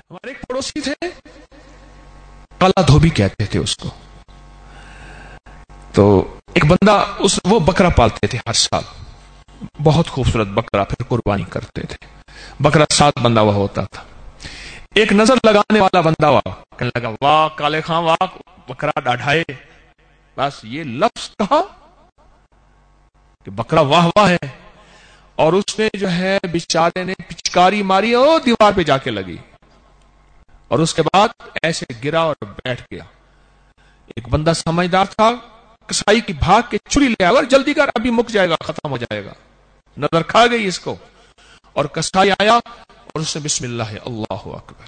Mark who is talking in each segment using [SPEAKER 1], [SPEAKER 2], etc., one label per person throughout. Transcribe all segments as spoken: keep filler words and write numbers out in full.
[SPEAKER 1] ہمارے ایک پڑوسی تھے، کالا دھوبی کہتے تھے اس کو. تو ایک بندہ اس وہ بکرا پالتے تھے ہر سال، بہت خوبصورت بکرا، پھر قربانی کرتے تھے. بکرا سات بندہ ہوا ہوتا تھا. ایک نظر لگانے والا بندہ ہوا، کہنے لگا واہ کالے خان واہ بکرا ڈاڑھائے. بس یہ لفظ کہا کہ بکرا واہ واہ ہے، اور اس نے جو ہے بیچارے نے پچکاری ماری اور دیوار پہ جا کے لگی، اور اس کے بعد ایسے گرا اور بیٹھ گیا. ایک بندہ سمجھدار تھا، کسائی کی بھاگ کے چھری لے آیا اور جلدی کر ابھی مک جائے گا، ختم ہو جائے گا. نظر کھا گئی اس کو، اور کسائی آیا اور اس نے بسم اللہ اللہ اکبر.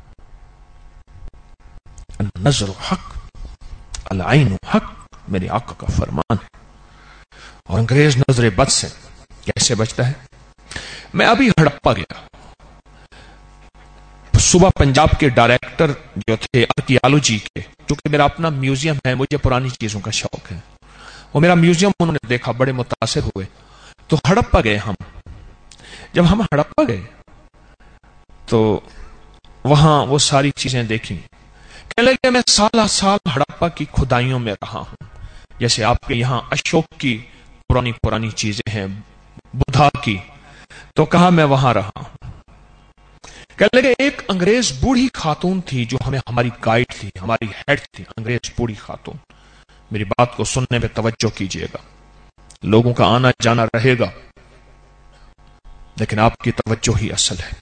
[SPEAKER 1] النظر حق العین حق، میرے آقا کا فرمان ہے. اور انگریز نظر بد سے کیسے بچتا ہے؟ میں ابھی ہڑپا گیا، صبح پنجاب کے ڈائریکٹر جو تھے آرکیالوجی کے، چونکہ میرا اپنا میوزیم ہے، مجھے پرانی چیزوں کا شوق ہے، وہ میرا میوزیم انہوں نے دیکھا، بڑے متاثر ہوئے. تو ہڑپا گئے ہم. جب ہم ہڑپا گئے تو وہاں وہ ساری چیزیں دیکھیں. کہنے لگے میں سالہ سال ہڑپا کی کھدائیوں میں رہا ہوں، جیسے آپ کے یہاں اشوک کی پرانی پرانی چیزیں ہیں، بدھا کی. تو کہا میں وہاں رہا ہوں. کہنے لگے ایک انگریز بوڑھی خاتون تھی جو ہمیں ہماری گائیڈ تھی، ہماری ہیڈ تھی، انگریز بوڑھی خاتون. میری بات کو سننے میں توجہ کیجیے گا، لوگوں کا آنا جانا رہے گا لیکن آپ کی توجہ ہی اصل ہے.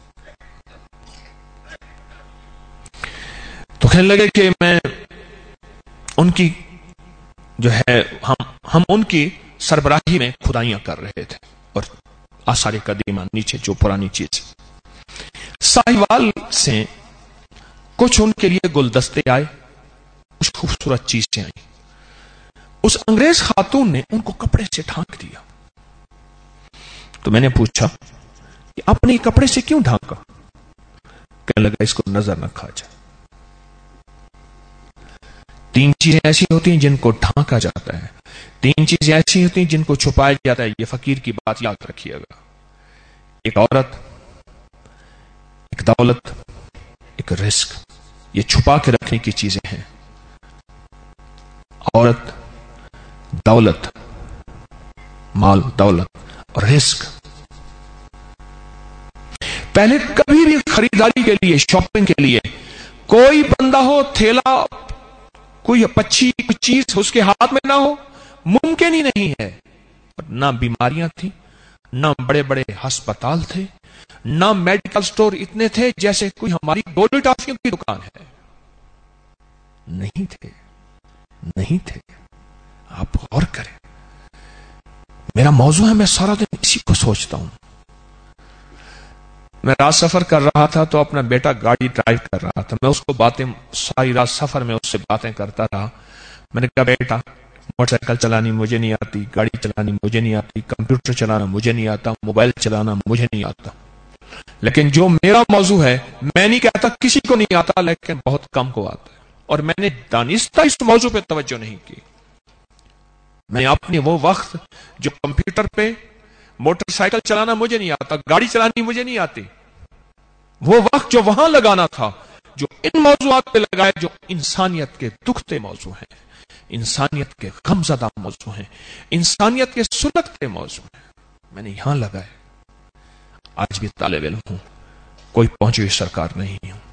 [SPEAKER 1] تو کہنے لگے کہ میں ان کی جو ہے ہم ہم ان کی سربراہی میں کھدائیاں کر رہے تھے، اور آثار قدیمہ نیچے جو پرانی چیز. ساہیوال سے کچھ ان کے لیے گلدستے آئے، کچھ خوبصورت چیزیں آئیں. اس انگریز خاتون نے ان کو کپڑے سے ڈھانک دیا. تو میں نے پوچھا کہ آپ نے کپڑے سے کیوں ڈھانکا؟ کہنے لگا اس کو نظر نہ کھا جائے. تین چیزیں ایسی ہوتی ہیں جن کو ڈھانکا جاتا ہے، تین چیزیں ایسی ہوتی ہیں جن کو چھپایا جاتا ہے. یہ فقیر کی بات یاد رکھیے گا. ایک عورت، ایک دولت، ایک رزق. یہ چھپا کے رکھنے کی چیزیں ہیں. عورت، دولت، مال دولت اور رزق. پہلے کبھی بھی خریداری کے لیے، شاپنگ کے لیے کوئی بندہ ہو، تھیلا، کوئی پچی کوئی چیز اس کے ہاتھ میں نہ ہو، ممکن ہی نہیں ہے. نہ بیماریاں تھیں، نہ بڑے بڑے ہسپتال تھے، نہ میڈیکل سٹور اتنے تھے جیسے کوئی ہماری گولی ٹافیوں کی دکان ہے. نہیں تھے، نہیں تھے. آپ غور کریں. میرا موضوع ہے، میں سارا دن اسی کو سوچتا ہوں. میں رات سفر کر رہا تھا تو اپنا بیٹا گاڑی ڈرائیو کر رہا تھا. میں اس کو باتیں ساری رات سفر میں اس سے باتیں کرتا رہا. میں نے کہا بیٹا موٹر سائیکل چلانی مجھے نہیں آتی، گاڑی چلانی مجھے نہیں آتی، کمپیوٹر چلانا مجھے نہیں آتا، موبائل چلانا مجھے نہیں آتا، لیکن جو میرا موضوع ہے میں نہیں کہتا کسی کو نہیں آتا، لیکن بہت کم کو آتا ہے. اور میں نے دانستہ اس موضوع پہ توجہ نہیں کی. میں نے اپنے وہ وقت جو کمپیوٹر پہ موٹر سائیکل چلانا مجھے نہیں آتا، گاڑی چلانی مجھے نہیں آتی، وہ وقت جو وہاں لگانا تھا، جو ان موضوعات پہ لگائے جو انسانیت کے دکھتے موضوع ہیں، انسانیت کے غم زدہ موضوع ہیں، انسانیت کے سلگتے موضوع ہیں، میں نے یہاں لگائے. آج بھی طالب علم ہوں، کوئی پہنچی ہوئی سرکار نہیں ہوں.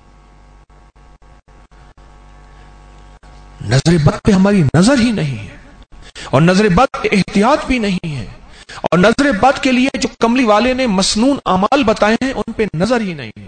[SPEAKER 1] نظر بد پہ ہماری نظر ہی نہیں ہے، اور نظر بد پہ احتیاط بھی نہیں ہے، اور نظر بد کے لیے جو کملی والے نے مسنون اعمال بتائے ہیں ان پہ نظر ہی نہیں ہے.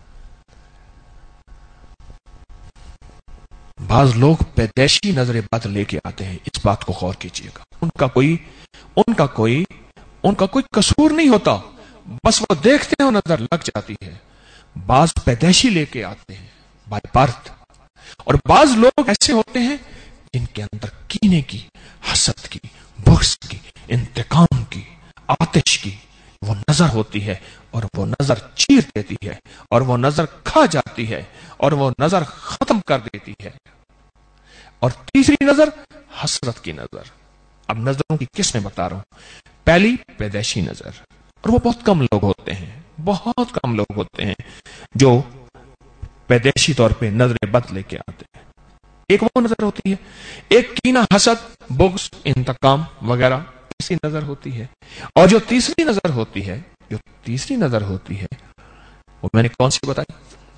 [SPEAKER 1] بعض لوگ پیدائشی نظر بد لے کے آتے ہیں، اس بات کو غور کیجیے گا. ان کا کوئی ان کا کوئی ان کا کوئی قصور نہیں ہوتا، بس وہ دیکھتے ہیں اور نظر لگ جاتی ہے. بعض پیدائشی لے کے آتے ہیں بائی برتھ، اور بعض لوگ ایسے ہوتے ہیں جن کے اندر کینے کی، حسد کی، بغض کی، انتقام کی، آتش کی وہ نظر ہوتی ہے، اور وہ نظر چیر دیتی ہے، اور وہ نظر کھا جاتی ہے، اور وہ نظر ختم کر دیتی ہے. اور تیسری نظر حسرت کی نظر. اب نظروں کی کس میں بتا رہا ہوں. پہلی پیدائشی نظر، اور وہ بہت کم لوگ ہوتے ہیں، بہت کم لوگ ہوتے ہیں جو पैदेशी तौर पे नजर बद लेके आते हैं। एक वो नजर होती है, एक कीना, हसद, बुग़्ज़, इंतकाम वगैरह ऐसी नजर होती है। और जो तीसरी नजर होती है, जो तीसरी नजर होती है वो मैंने कौन सी बताई?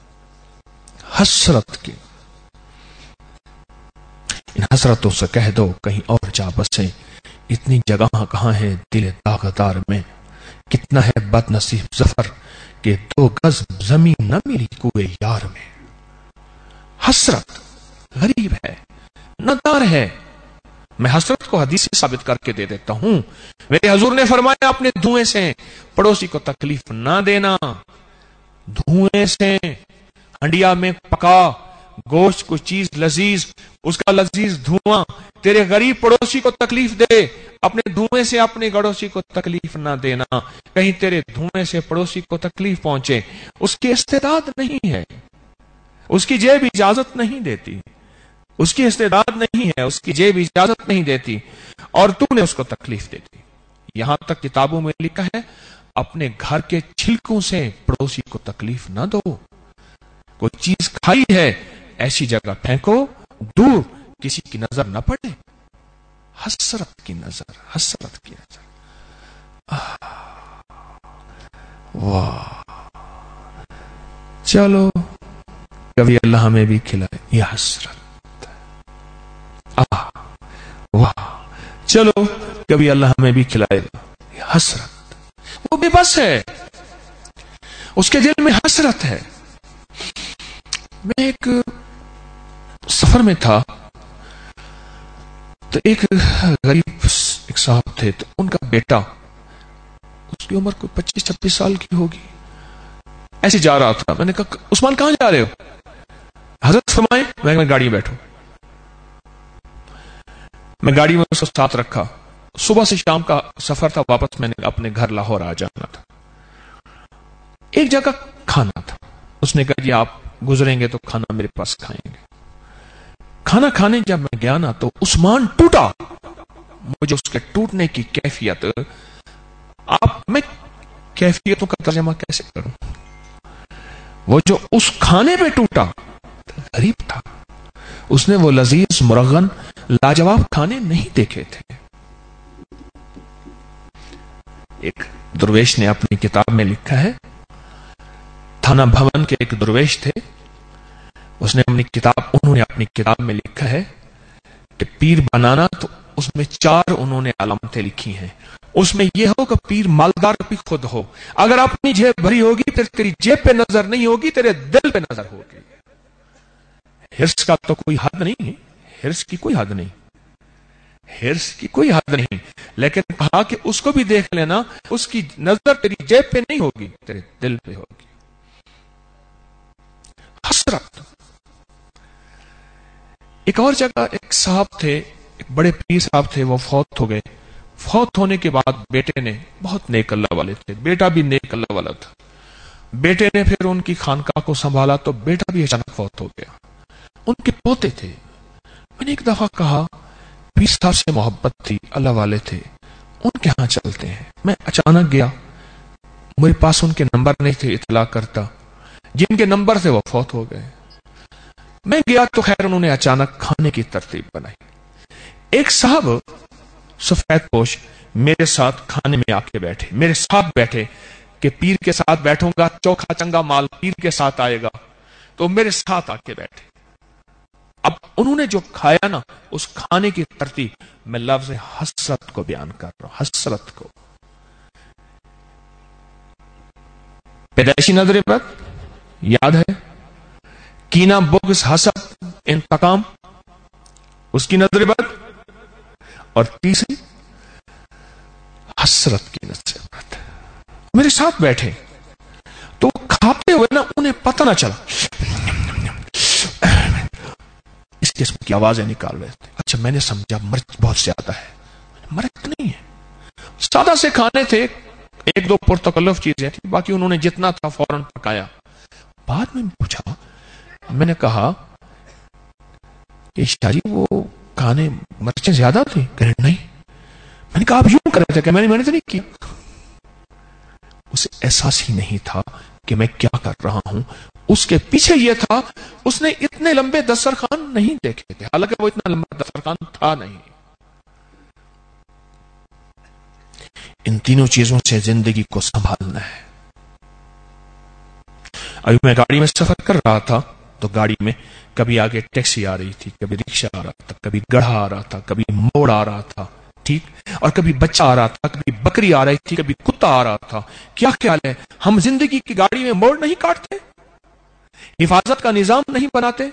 [SPEAKER 1] हसरत की। इन हसरतों से कह दो कहीं और जा बसे, इतनी जगह कहां है दिल दागदार में, कितना है बदनसीब जफर के दो गज जमीन न मिली कुए यार में। हसरत गरीब है, नदार है। मैं हसरत को हदीस से साबित करके दे देता हूं। मेरे हुजूर ने फरमाया, अपने धुएं से पड़ोसी को तकलीफ ना देना। धुएं से, हंडिया में पका गोश्त, कोई चीज लजीज, उसका लजीज धुआं तेरे गरीब पड़ोसी को तकलीफ दे, अपने धुएं से अपने पड़ोसी को तकलीफ ना देना। कहीं तेरे धुएं से पड़ोसी को तकलीफ पहुंचे, उसकी इस्तेदाद नहीं है, उसकी जेब इजाजत नहीं देती, उसकी इस्तेदाद नहीं है, उसकी जेब इजाजत नहीं देती, और तूने उसको तकलीफ दे दी। यहां तक किताबों में लिखा है, अपने घर के छिलकों से पड़ोसी को तकलीफ ना दो। कोई चीज खाई है, ऐसी जगह फेंको दूर, किसी की नजर न पड़े। हसरत की नजर, हसरत की नजर। वाह, चलो कभी अल्लाह हमें भी खिलाए यह हसरत। आह वाह, चलो कभी अल्लाह हमें भी खिलाएगा यह हसरत। वो बेबस है, उसके दिल में हसरत है। मैं एक सफर में था, तो एक गरीब एक साहब थे, तो उनका बेटा, उसकी उम्र कोई पच्चीस छब्बीस साल की होगी, ऐसे जा रहा था। मैंने कहा, उस्मान कहां जा रहे हो? हजरत फरमाए, मैं, मैं गाड़ी में बैठू। मैं गाड़ी में उसको साथ रखा। सुबह से शाम का सफर था, वापस मैंने अपने घर लाहौर आ जाना था। एक जगह खाना था, उसने कहा, जी आप गुजरेंगे तो खाना मेरे पास खाएंगे। खाना खाने जब मैं गया ना, तो उस्मान टूटा। मुझे उसके टूटने की कैफियत, आप मैं कैफियतों का तर्जमा कैसे करूं? वो जो उस खाने पे टूटा, गरीब था, उसने वो लजीज मुरगन लाजवाब खाने नहीं देखे थे। एक दुर्वेश ने अपनी किताब में लिखा है, थाना भवन के एक दुर्वेश थे, उसने अपनी किताब उन्होंने अपनी किताब में लिखा है कि पीर बनाना, तो उसमें चार उन्होंने अलामतें लिखी हैं। उसमें यह हो कि पीर मालदार भी खुद हो। अगर अपनी जेब भरी होगी, फिर तेरी जेब पे नजर नहीं होगी, तेरे दिल पे नजर होगी। हिर्स का तो कोई हद नहीं है, हिर्स की कोई हद नहीं, हिर्स की कोई हद नहीं, लेकिन कहा कि उसको भी देख लेना, उसकी नजर तेरी जेब पे नहीं होगी, तेरे दिल पे होगी। हसरत। एक और जगह एक साहब थे, एक बड़े पीर साहब थे, वो फौत हो गए। फौत होने के बाद बेटे ने, बहुत नेक अल्लाह वाले थे, बेटा भी नेक अल्लाह वाला था, बेटे ने फिर उनकी खानकाह को संभाला, तो बेटा भी अचानक फौत हो गया। उनके पोते थे। मैंने एक दफा कहा, पीर साहब से मोहब्बत थी, अल्लाह वाले थे, उनके यहां चलते हैं। मैं अचानक गया, मेरे पास उनके नंबर नहीं थे, इतला करता, जिनके नंबर थे वो फौत हो गए। मैं गया तो खैर उन्होंने अचानक खाने की तरतीब बनाई। एक साहब सफेद पोश मेरे साथ खाने में आके बैठे, मेरे साथ बैठे कि पीर के साथ बैठूंगा, चोखा चंगा माल पीर के साथ आएगा, तो मेरे साथ आके बैठे। अब उन्होंने जो खाया ना, उस खाने की तरतीब मैं लफ्ज हसरत को बयान कर रहा हूं, हसरत को। पैदाइशी नजर बद याद है, कीना, बुग़्ज़, हसद, इंतकाम, उसकी नजर बद, और तीसरी हसरत की नजर बद। मेरे साथ बैठे तो खाते हुए ना उन्हें पता ना चला, इस किस्म की आवाजें निकाल रहे थे। अच्छा, मैंने समझा मिर्च बहुत ज्यादा है। मिर्च नहीं है, सादा से खाने थे, एक दो पुरतकल्लुफ चीजें थी, बाकी उन्होंने जितना था फौरन पकाया। बाद में पूछा, मैंने कहा कि शाहजी वो खाने मिर्चें ज्यादा थी? कहे नहीं। मैंने कहा आप यूं कर रहे थे? मैंने मैंने तो नहीं किया। उसे एहसास ही नहीं था कि मैं क्या कर रहा हूं। اس کے پیچھے یہ تھا، اس نے اتنے لمبے دسترخوان نہیں دیکھے تھے، حالانکہ وہ اتنا لمبا دسترخوان تھا نہیں۔ ان تینوں چیزوں سے زندگی کو سنبھالنا ہے۔ ابھی میں گاڑی میں سفر کر رہا تھا تو گاڑی میں کبھی آگے ٹیکسی آ رہی تھی، کبھی رکشہ آ رہا تھا، کبھی گڑھا آ رہا تھا، کبھی موڑ آ رہا تھا، ٹھیک، اور کبھی بچہ آ رہا تھا، کبھی بکری آ رہی تھی، کبھی کتا آ رہا تھا۔ کیا خیال ہے، ہم زندگی کی گاڑی میں موڑ نہیں کاٹتے؟ حفاظت کا نظام نہیں بناتے؟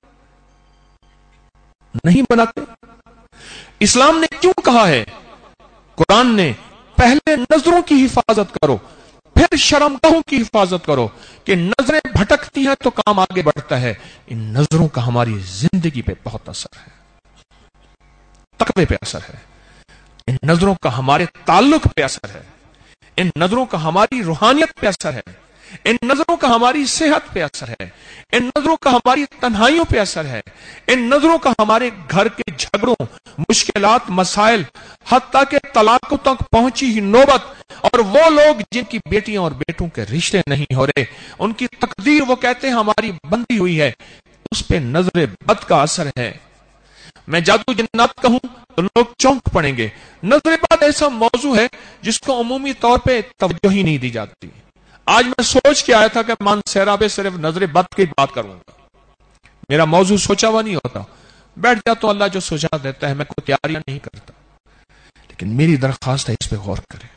[SPEAKER 1] نہیں بناتے۔ اسلام نے کیوں کہا ہے، قرآن نے، پہلے نظروں کی حفاظت کرو پھر شرمگاہوں کی حفاظت کرو، کہ نظریں بھٹکتی ہیں تو کام آگے بڑھتا ہے۔ ان نظروں کا ہماری زندگی پہ بہت اثر ہے، تقوی پہ اثر ہے، ان نظروں کا ہمارے تعلق پہ اثر ہے، ان نظروں کا ہماری روحانیت پہ اثر ہے، ان نظروں کا ہماری صحت پہ اثر ہے، ان نظروں کا ہماری تنہائیوں پہ اثر ہے، ان نظروں کا ہمارے گھر کے جھگڑوں، مشکلات، مسائل، حتیٰ کہ طلاقوں تک پہنچی ہی نوبت، اور وہ لوگ جن کی بیٹیاں اور بیٹوں کے رشتے نہیں ہو رہے، ان کی تقدیر وہ کہتے ہیں ہماری بندی ہوئی ہے، اس پہ نظر بد کا اثر ہے۔ میں جادو جنات کہوں تو لوگ چونک پڑیں گے۔ نظر بد ایسا موضوع ہے جس کو عمومی طور پہ توجہ ہی نہیں دی جاتی۔ آج میں سوچ کے آیا تھا کہ مانسہرہ پہ صرف نظر بد کی بات کروں گا، میرا موضوع سوچا ہوا نہیں ہوتا، بیٹھ جاتا تو اللہ جو سجا دیتا ہے، میں کوئی تیاریاں نہیں کرتا، لیکن میری درخواست ہے اس پہ غور کریں،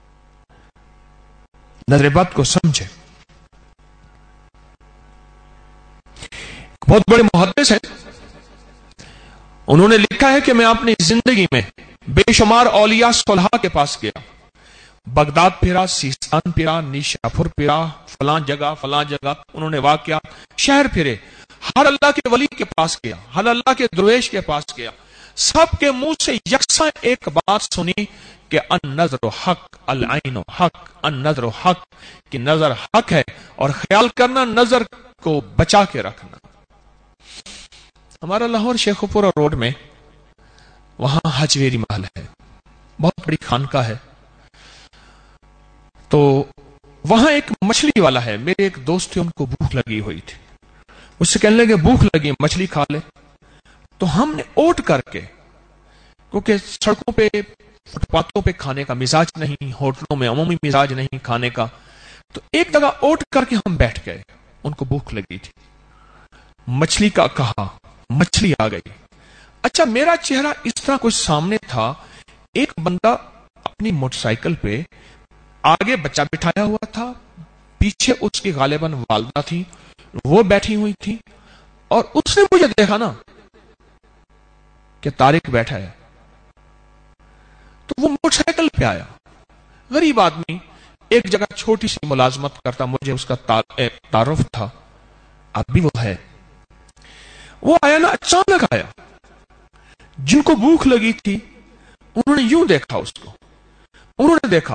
[SPEAKER 1] نظر بد کو سمجھے۔ بہت بڑے محدث ہیں، انہوں نے لکھا ہے کہ میں اپنی زندگی میں بے شمار اولیاء صلحاء کے پاس گیا، بغداد پھرا، سیستان پھرا، نیشاپور پھرا، فلاں جگہ فلاں جگہ انہوں نے واقعات، شہر پھرے، ہر اللہ کے ولی کے پاس گیا، ہر اللہ کے درویش کے پاس گیا، سب کے منہ سے یکساں ایک بات سنی کہ النظر حق، العین حق، النظر حق، کہ نظر حق ہے، اور خیال کرنا نظر کو بچا کے رکھنا۔ ہمارا لاہور شیخوپورہ روڈ میں وہاں حجویری محل ہے، بہت بڑی خانقاہ ہے، تو وہاں ایک مچھلی والا ہے، میرے ایک دوست تھے، ان کو بھوک لگی ہوئی تھی، مجھ سے کہنے لگے بھوک لگی مچھلی کھا لے، تو ہم نے اوٹ کر کے، کیونکہ سڑکوں پہ فٹ پاتھوں پہ کھانے کا مزاج نہیں، ہوٹلوں میں عمومی مزاج نہیں کھانے کا، تو ایک جگہ اوٹ کر کے ہم بیٹھ گئے، ان کو بھوک لگی تھی، مچھلی کا کہا، مچھلی آ گئی۔ اچھا میرا چہرہ اس طرح کچھ سامنے تھا، ایک بندہ اپنی موٹر سائیکل پہ آگے بچہ بٹھایا ہوا تھا، پیچھے اس کی غالباً والدہ تھی، وہ بیٹھی ہوئی تھی، اور اس نے مجھے دیکھا نا کہ طارق بیٹھا ہے، تو وہ موٹر سائیکل پہ آیا، غریب آدمی، ایک جگہ چھوٹی سی ملازمت کرتا، مجھے اس کا تعارف تھا، اب بھی وہ ہے، وہ آیا نا، اچانک آیا، جن کو بھوک لگی تھی انہوں نے یوں دیکھا اس کو، انہوں نے دیکھا،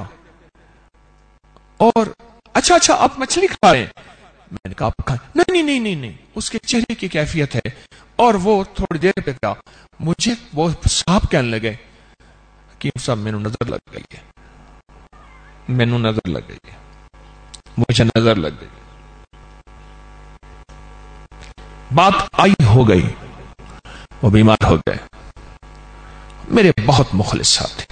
[SPEAKER 1] اور اچھا اچھا آپ مچھلی کھا رہے ہیں، میں نے کہا آپ کھائیں، نہیں نہیں نہیں نہیں، اس کے چہرے کی کیفیت ہے، اور وہ تھوڑی دیر پہ کہا، مجھے وہ صاحب کہنے لگے حکیم صاحب مینوں نظر لگ گئی ہے، مینوں نظر لگ گئی ہے، مجھے نظر لگ گئی، بات آئی ہو گئی، وہ بیمار ہو گئے، میرے بہت مخلص ساتھی،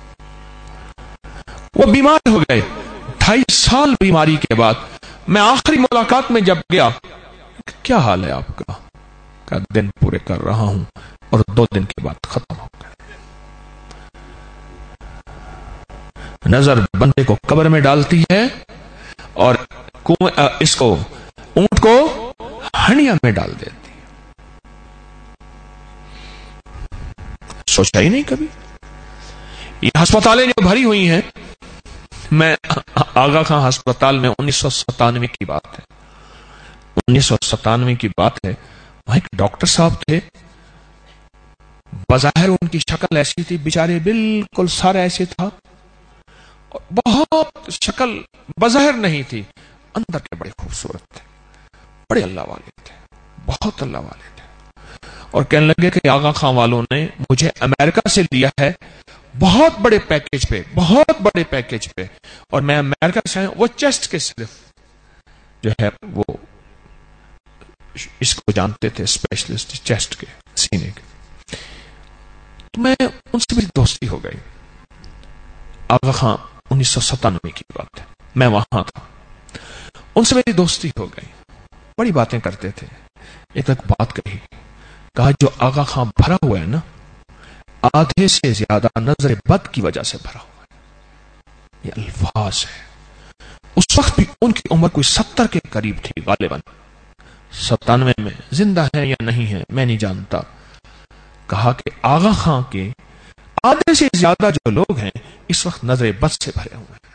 [SPEAKER 1] وہ بیمار ہو گئے، ڈھائی سال بیماری کے بعد میں آخری ملاقات میں جب گیا، کیا حال ہے آپ کا؟ کا دن پورے کر رہا ہوں، اور دو دن کے بعد ختم ہو گئے۔ نظر بندے کو قبر میں ڈالتی ہے، اور اس کو اونٹ کو ہنڈیا میں ڈال دیتی ہے۔ سوچا ہی نہیں کبھی، یہ ہسپتالیں جو بھری ہوئی ہیں، میں آغا خان ہسپتال میں انیس سو ستانوے کی بات ہے، انیس سو ستانوے کی بات ہے، وہاں ایک ڈاکٹر صاحب تھے، بظاہر ان کی شکل ایسی تھی، بیچارے بالکل سر ایسے تھا، بہت شکل بظاہر نہیں تھی، اندر کے بڑے خوبصورت تھے، بڑے اللہ والے تھے، بہت اللہ والے تھے، اور کہنے لگے کہ آغا خان والوں نے مجھے امریکہ سے لیا ہے بہت بڑے پیکج پہ، بہت بڑے پیکج پہ، اور میں امریکہ سے آیا، وہ چیسٹ کے صرف جو ہے وہ اس کو جانتے تھے، اسپیشلسٹ چیسٹ کے، سینے کے. تو میں ان سے میری دوستی ہو گئی. آغا خان انیس سو ستانوے کی بات ہے، میں وہاں تھا. ان سے میری دوستی ہو گئی، بڑی باتیں کرتے تھے. ایک ایک بات کہی، کہا جو آغا خان بھرا ہوا ہے نا، آدھے سے زیادہ نظر بد کی وجہ سے بھرا ہوا ہے. یہ الفاظ ہے. اس وقت بھی ان کی عمر کوئی ستر کے قریب تھی غالباً، ستانوے میں. زندہ ہے یا نہیں ہے میں نہیں جانتا. کہا کہ آغا خان کے آدھے سے زیادہ جو لوگ ہیں اس وقت نظر بد سے بھرے ہوئے ہیں.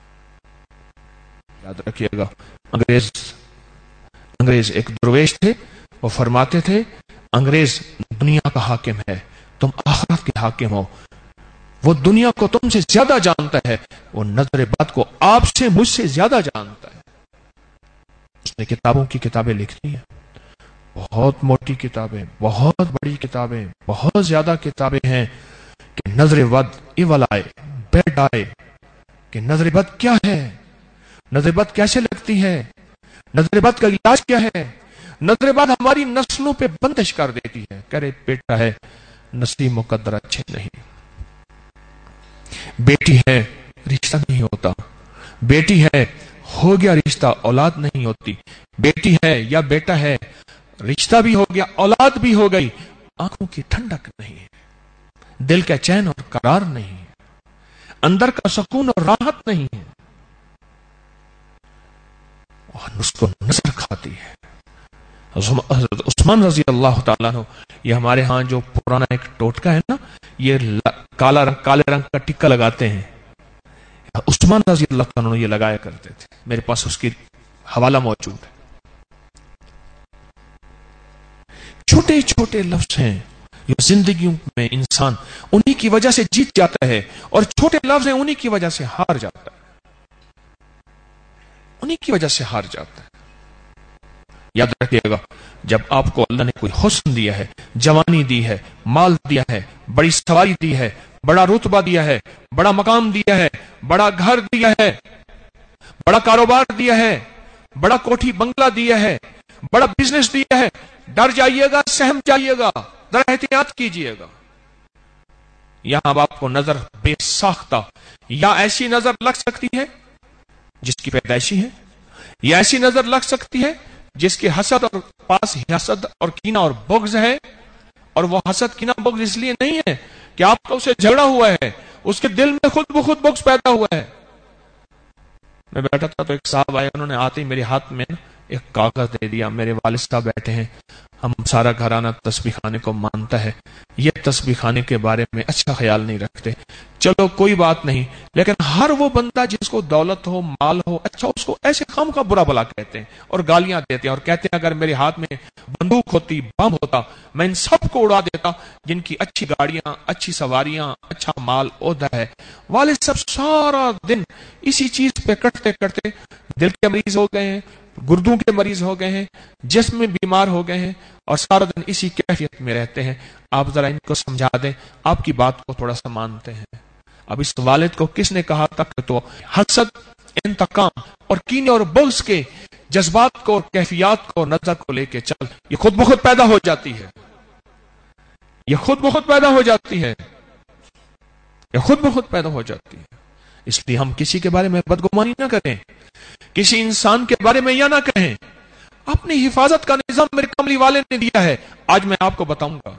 [SPEAKER 1] یاد رکھیے گا، انگریز انگریز ایک درویش تھے. وہ فرماتے تھے انگریز دنیا کا حاکم ہے، تم آخرت کے حاکم ہو. وہ دنیا کو تم سے زیادہ جانتا ہے، وہ نظر بد کو آپ سے مجھ سے زیادہ جانتا ہے. اس نے کتابوں کی کتابیں لکھی ہیں، بہت موٹی کتابیں، بہت بڑی کتابیں، بہت زیادہ کتابیں ہیں کہ نظر بد ایول آئے، بیڈ آئے، کہ نظر بد کیا ہے، نظر بد کیسے لگتی ہے، نظر بد کا علاج کیا ہے. نظر بد ہماری نسلوں پہ بندش کر دیتی ہے. کہہ رہے بیٹا ہے نسلی مقدر اچھے نہیں، بیٹی ہے رشتہ نہیں ہوتا، بیٹی ہے ہو گیا رشتہ اولاد نہیں ہوتی، بیٹی ہے یا بیٹا ہے رشتہ بھی ہو گیا اولاد بھی ہو گئی، آنکھوں کی ٹھنڈک نہیں ہے، دل کا چین اور قرار نہیں ہے، اندر کا سکون اور راحت نہیں ہے، اور اس کو نظر کھاتی ہے. حضرت عثمان رضی اللہ تعالیٰ عنہ، یہ ہمارے ہاں جو پرانا ایک ٹوٹکا ہے نا، یہ کالا رنگ کالے رنگ کا ٹکا لگاتے ہیں، عثمان رضی اللہ تعالیٰ عنہ یہ لگایا کرتے تھے. میرے پاس اس کی حوالہ موجود ہے. چھوٹے چھوٹے لفظ ہیں جو زندگیوں میں انسان انہی کی وجہ سے جیت جاتا ہے، اور چھوٹے لفظ ہیں انہی کی وجہ سے ہار جاتا ہے، انہی کی وجہ سے ہار جاتا ہے. یاد رکھیے گا، جب آپ کو اللہ نے کوئی حسن دیا ہے، جوانی دی ہے، مال دیا ہے، بڑی سواری دی ہے، بڑا رتبہ دیا ہے، بڑا مقام دیا ہے، بڑا گھر دیا ہے، بڑا کاروبار دیا ہے، بڑا کوٹھی بنگلہ دیا ہے، بڑا بزنس دیا ہے، ڈر جائیے گا، سہم جائیے گا، ذرا احتیاط کیجیے گا. یہاں اب آپ کو نظر بے ساختہ یا ایسی نظر لگ سکتی ہے جس کی پیدائشی ہے، یا ایسی نظر لگ سکتی ہے جس کے حسد اور پاس حسد اور کینہ اور بغض ہے. اور وہ حسد کینہ بغض اس لیے نہیں ہے کہ آپ کو اسے جھگڑا ہوا ہے، اس کے دل میں خود بخود بغض پیدا ہوا ہے. میں بیٹھا تھا تو ایک صاحب آئے، انہوں نے آتے ہی میرے ہاتھ میں ایک کاغذ دے دیا. میرے والد صاحب بیٹھے ہیں، ہم سارا گھرانہ تسبیح خانے کو مانتا ہے، یہ تسبیح خانے کے بارے میں اچھا خیال نہیں رکھتے. چلو کوئی بات نہیں، لیکن ہر وہ بندہ جس کو دولت ہو، مال ہو، اچھا اس کو ایسے خام کا برا بلا کہتے ہیں اور گالیاں دیتے ہیں، اور کہتے ہیں اگر میرے ہاتھ میں بندوق ہوتی، بم ہوتا، میں ان سب کو اڑا دیتا جن کی اچھی گاڑیاں، اچھی سواریاں، اچھا مال عہدہ ہے. والد صاحب سارا دن اسی چیز پہ کٹتے کٹتے دل کے مریض ہو گئے ہیں، گردوں کے مریض ہو گئے ہیں، جسم میں بیمار ہو گئے ہیں، اور سارا دن اسی کیفیت میں رہتے ہیں. آپ ذرا ان کو سمجھا دیں، آپ کی بات کو تھوڑا سا مانتے ہیں. اب اس والد کو کس نے کہا تھا کہ تو حسد، انتقام اور کینے اور بغض کے جذبات کو اور کیفیات کو اور نظر کو لے کے چل، یہ خود بخود پیدا ہو جاتی ہے، یہ خود بخود پیدا ہو جاتی ہے، یہ خود بخود پیدا ہو جاتی ہے. اس لیے ہم کسی کے بارے میں بدگمانی نہ کریں، کسی انسان کے بارے میں یہ نہ کہیں. اپنی حفاظت کا نظام میرے کملی والے نے دیا ہے. آج میں آپ کو بتاؤں گا،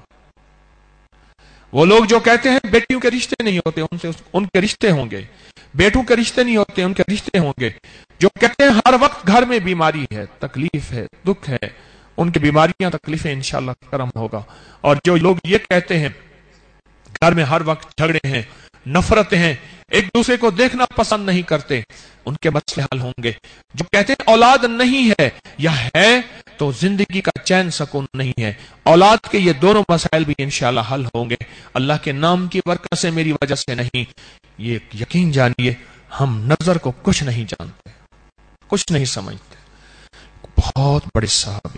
[SPEAKER 1] وہ لوگ جو کہتے ہیں بیٹیوں کے رشتے نہیں ہوتے، ان سے ان کے رشتے ہوں گے، بیٹوں کے رشتے نہیں ہوتے، ان کے رشتے ہوں گے. جو کہتے ہیں ہر وقت گھر میں بیماری ہے، تکلیف ہے، دکھ ہے، ان کی بیماریاں تکلیفیں انشاءاللہ کرم ہوگا. اور جو لوگ یہ کہتے ہیں گھر میں ہر وقت جھگڑے ہیں، نفرتیں ہیں، ایک دوسرے کو دیکھنا پسند نہیں کرتے، ان کے مسئلے حل ہوں گے. جو کہتے ہیں اولاد نہیں ہے یا ہے تو زندگی کا چین سکون نہیں ہے، اولاد کے یہ دونوں مسائل بھی انشاءاللہ حل ہوں گے. اللہ کے نام کی برکت سے، میری وجہ سے نہیں. یہ یقین جانیے، ہم نظر کو کچھ نہیں جانتے، کچھ نہیں سمجھتے. بہت بڑے صحابی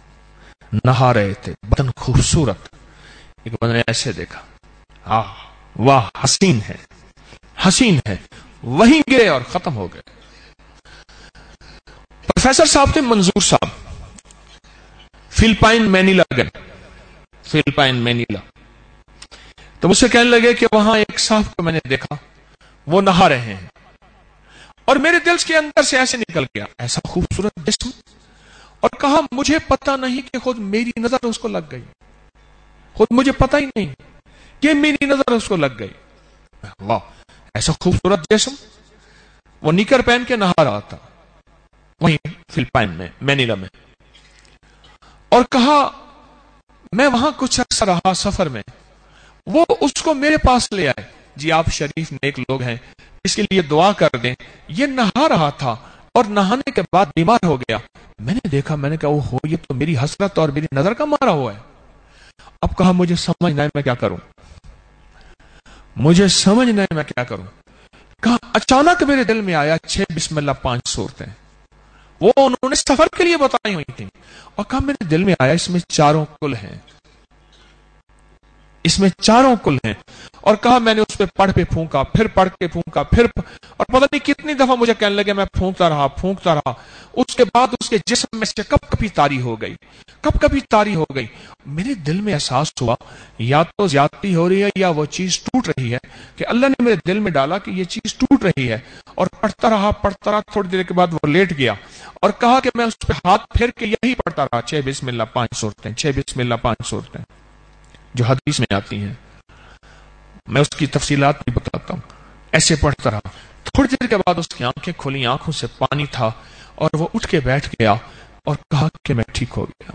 [SPEAKER 1] نہا رہے تھے، بدن خوبصورت، ایک بندے نے ایسے دیکھا، آہ واہ حسین ہے، حسین ہے، وہیں گئے اور ختم ہو گئے. پروفیسر صاحب تھے، منظور صاحب، فلپائن مینیلا گئے، فلپائن مینیلا. تو مجھ سے کہنے لگے کہ وہاں ایک صاحب کو میں نے دیکھا، وہ نہا رہے ہیں، اور میرے دل کے اندر سے ایسے نکل گیا ایسا خوبصورت جسم، اور کہا مجھے پتا نہیں کہ خود میری نظر اس کو لگ گئی، خود مجھے پتا ہی نہیں کہ میری نظر اس کو لگ گئی. واہ، ایسا خوبصورت جسم. وہ نیکر پہن کے نہا رہا تھا وہیں فلپائن میں مینیلا میں، اور کہا میں وہاں کچھ عرصہ رہا سفر میں. وہ اس کو میرے پاس لے آئے، جی آپ شریف نیک لوگ ہیں، اس کے لیے دعا کر دیں. یہ نہا رہا تھا اور نہانے کے بعد بیمار ہو گیا. میں نے دیکھا، میں نے کہا وہ ہو یہ تو میری حسرت اور میری نظر کا مارا ہوا ہے. اب کہا مجھے سمجھ نہ میں کیا کروں، مجھے سمجھ نہ میں کیا کروں. کہا اچانک میرے دل میں آیا چھ بسم اللہ پانچ صورتیں، وہ انہوں نے سفر کے لیے بتائی ہوئی تھی، اور کہا میرے دل میں آیا اس میں چاروں کل ہیں، اس میں چاروں کل ہیں. اور کہا میں نے اس پہ پڑھ پہ پھونکا، پھر پڑھ کے پھونکا، پھر پ... اور پتہ نہیں کتنی دفعہ مجھے کہنے لگے، میں پھونکتا رہا پھونکتا رہا. اس کے بعد اس کے جسم میں سے کب کبھی تاری ہو گئی، کب کبھی تاری ہو گئی. میرے دل میں احساس ہوا یا تو زیادتی ہو رہی ہے یا وہ چیز ٹوٹ رہی ہے، کہ اللہ نے میرے دل میں ڈالا کہ یہ چیز ٹوٹ رہی ہے. اور پڑھتا رہا پڑھتا رہا تھوڑی دیر کے بعد وہ لیٹ گیا، اور کہا کہ میں اس پہ ہاتھ پھیر کے یہی پڑھتا رہا، چھ بسم اللہ پانچ صورتیں، چھ بسم اللہ پانچ صورتیں جو حدیث میں آتی ہیں. میں اس کی تفصیلات بھی بتاتا ہوں. ایسے پڑھتا رہا، تھوڑی دیر کے بعد اس کی آنکھیں کھلی، آنکھوں سے پانی تھا، اور وہ اٹھ کے بیٹھ گیا اور کہا کہ میں ٹھیک ہو گیا.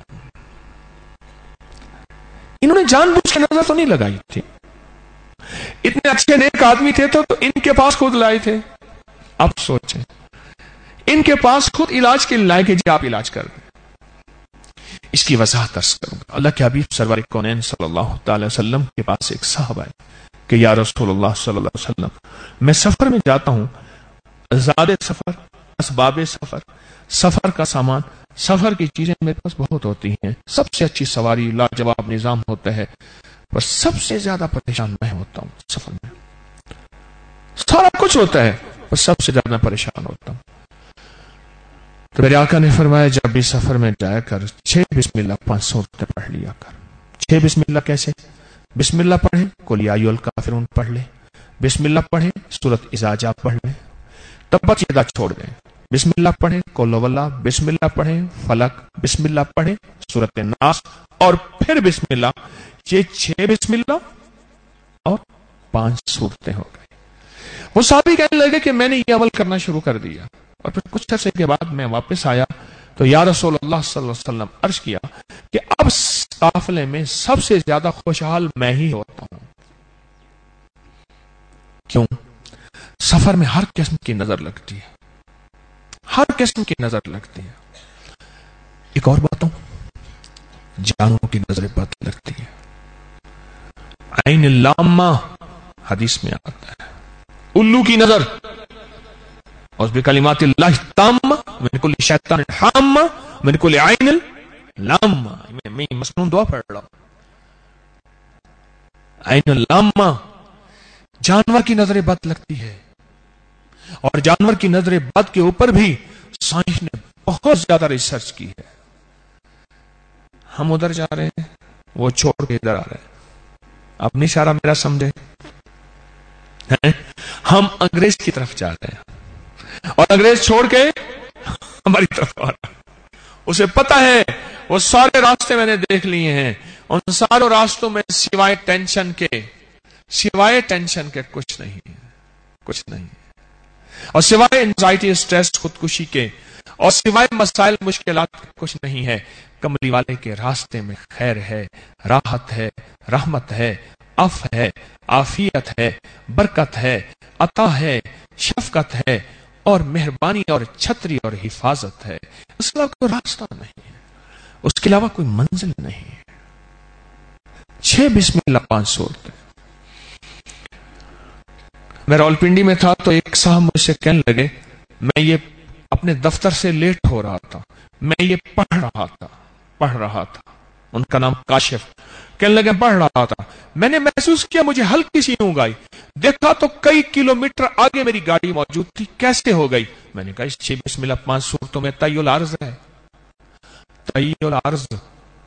[SPEAKER 1] انہوں نے جان بوجھ کے نظر تو نہیں لگائی تھی، اتنے اچھے نیک آدمی تھے تو, تو ان کے پاس خود لائے تھے. آپ سوچیں، ان کے پاس خود علاج کے لائے کہ جی آپ علاج کر دیں. اس کی وضاحت عرض کروں گا. اللہ کے حبیب سرور کونین صلی اللہ تعالی وسلم کے پاس ایک صاحب آئے کہ یا رسول اللہ صلی اللہ علیہ وسلم، میں سفر میں جاتا ہوں، زاد سفر، اسباب سفر، سفر کا سامان، سفر کی چیزیں میرے پاس بہت ہوتی ہیں، سب سے اچھی سواری، لاجواب نظام ہوتا ہے، پر سب سے زیادہ پریشان میں ہوتا ہوں سفر میں. سارا کچھ ہوتا ہے پر سب سے زیادہ پریشان ہوتا ہوں. تو میرے آقا نے فرمایا جب بھی سفر میں جایا کر چھ بسم اللہ پانچ صورتیں پڑھ لیا کر. چھ بسم اللہ کیسے؟ بسم اللہ پڑھیں، قل یا ایھا الکافرون پڑھ لیں، بسم اللہ پڑھیں، سورۃ اذا جاء پڑھ لیں، تبت یدا چھوڑ دیں، بسم اللہ پڑھیں، قل هو اللہ، بسم اللہ پڑھیں، فلق، بسم اللہ پڑھیں، سورۃ الناس، اور پھر بسم اللہ. یہ چھ بسم اللہ اور پانچ صورتیں ہو گئی. وہ صحابی کہنے لگے کہ میں نے یہ عمل کرنا شروع کر دیا، اور پھر کچھ عرصے کے بعد میں واپس آیا تو یا رسول اللہ صلی اللہ علیہ وسلم عرض کیا کہ اب قافلے میں سب سے زیادہ خوشحال میں ہی ہوتا ہوں. کیوں؟ سفر میں ہر قسم کی نظر لگتی ہے، ہر قسم کی نظر لگتی ہے. ایک اور بات ہوں، جانوروں کی نظر بد لگتی ہے. عین اللامہ حدیث میں آتا ہے، الو کی نظر، اور بکلمات اللہ التامہ من کل شیطان حامہ من کل عین اللامہ. میں مسنون دعا پڑھ رہا ہوں. عین اللامہ، جانور کی نظر بد لگتی ہے، اور جانور کی نظر بد کے اوپر بھی سائنس نے بہت زیادہ ریسرچ کی ہے. ہم ادھر جا رہے ہیں، وہ چھوڑ کے ادھر آ رہے ہیں. اپنی اشارہ میرا سمجھے، ہم انگریز کی طرف جا رہے ہیں اور انگریز چھوڑ کے ہماری طرف آ رہا ہے. اسے پتا ہے وہ سارے راستے میں نے دیکھ لیے ہیں، ان ساروں راستوں میں سوائے ٹینشن کے سوائے ٹینشن کے کچھ نہیں ہے، کچھ نہیں، اور سوائے انزائٹی، اسٹریس، خودکشی کے، اور سوائے مسائل مشکلات کے کچھ نہیں ہے. کملی والے کے راستے میں خیر ہے، راحت ہے، رحمت ہے، عف ہے، عافیت ہے، برکت ہے، عطا ہے، شفقت ہے، اور مہربانی اور چھتری اور حفاظت ہے. اس کے علاوہ کوئی راستہ نہیں ہے، اس کے علاوہ کوئی منزل نہیں ہے. چھ بسم اللہ پانچ صورتیں. میں راولپنڈی میں تھا تو ایک صاحب مجھ سے کہنے لگے، میں یہ اپنے دفتر سے لیٹ ہو رہا تھا، میں یہ پڑھ رہا تھا پڑھ رہا تھا ان کا نام کاشف. کہنے لگے پڑھ رہا تھا، میں نے محسوس کیا مجھے ہلکی سی اونگ آئی، دیکھا تو کئی کلومیٹر آگے میری گاڑی موجود تھی. کیسے ہو گئی؟ میں نے کہا اس چھ بسم اللہ پانچ صورتوں میں طی العرض ہے، طی العرض.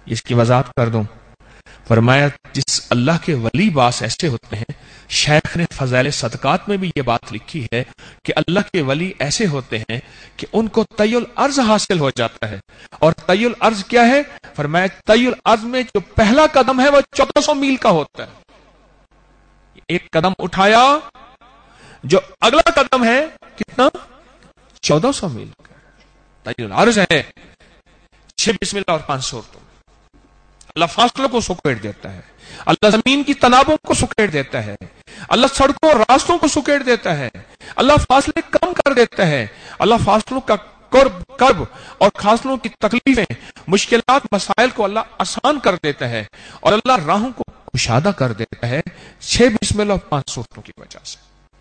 [SPEAKER 1] اس کی وضاحت کر دوں. فرمایا جس اللہ کے ولی باس ایسے ہوتے ہیں، شیخ نے فضائل صدقات میں بھی یہ بات لکھی ہے کہ اللہ کے ولی ایسے ہوتے ہیں کہ ان کو طی الارض حاصل ہو جاتا ہے. اور طی الارض کیا ہے؟ فرمایا طی الارض میں جو پہلا قدم ہے وہ چودہ سو میل کا ہوتا ہے. ایک قدم اٹھایا، جو اگلا قدم ہے کتنا؟ چودہ سو میل کا. طی الارض ہے چھ بسم اللہ اور پانچ سو. اللہ فاصلوں کو سکیڑ دیتا ہے، اللہ زمین کی تنابوں کو سکیڑ دیتا ہے، اللہ سڑکوں اور راستوں کو سکیڑ دیتا ہے، اللہ فاصلے کم کر دیتا ہے، اللہ فاصلوں کا کرب کرب اور فاصلوں کی تکلیفیں، مشکلات، مسائل کو اللہ آسان کر دیتا ہے، اور اللہ راہوں کو کشادہ کر دیتا ہے چھ بسم اللہ اور پانچ سورتوں کی وجہ سے.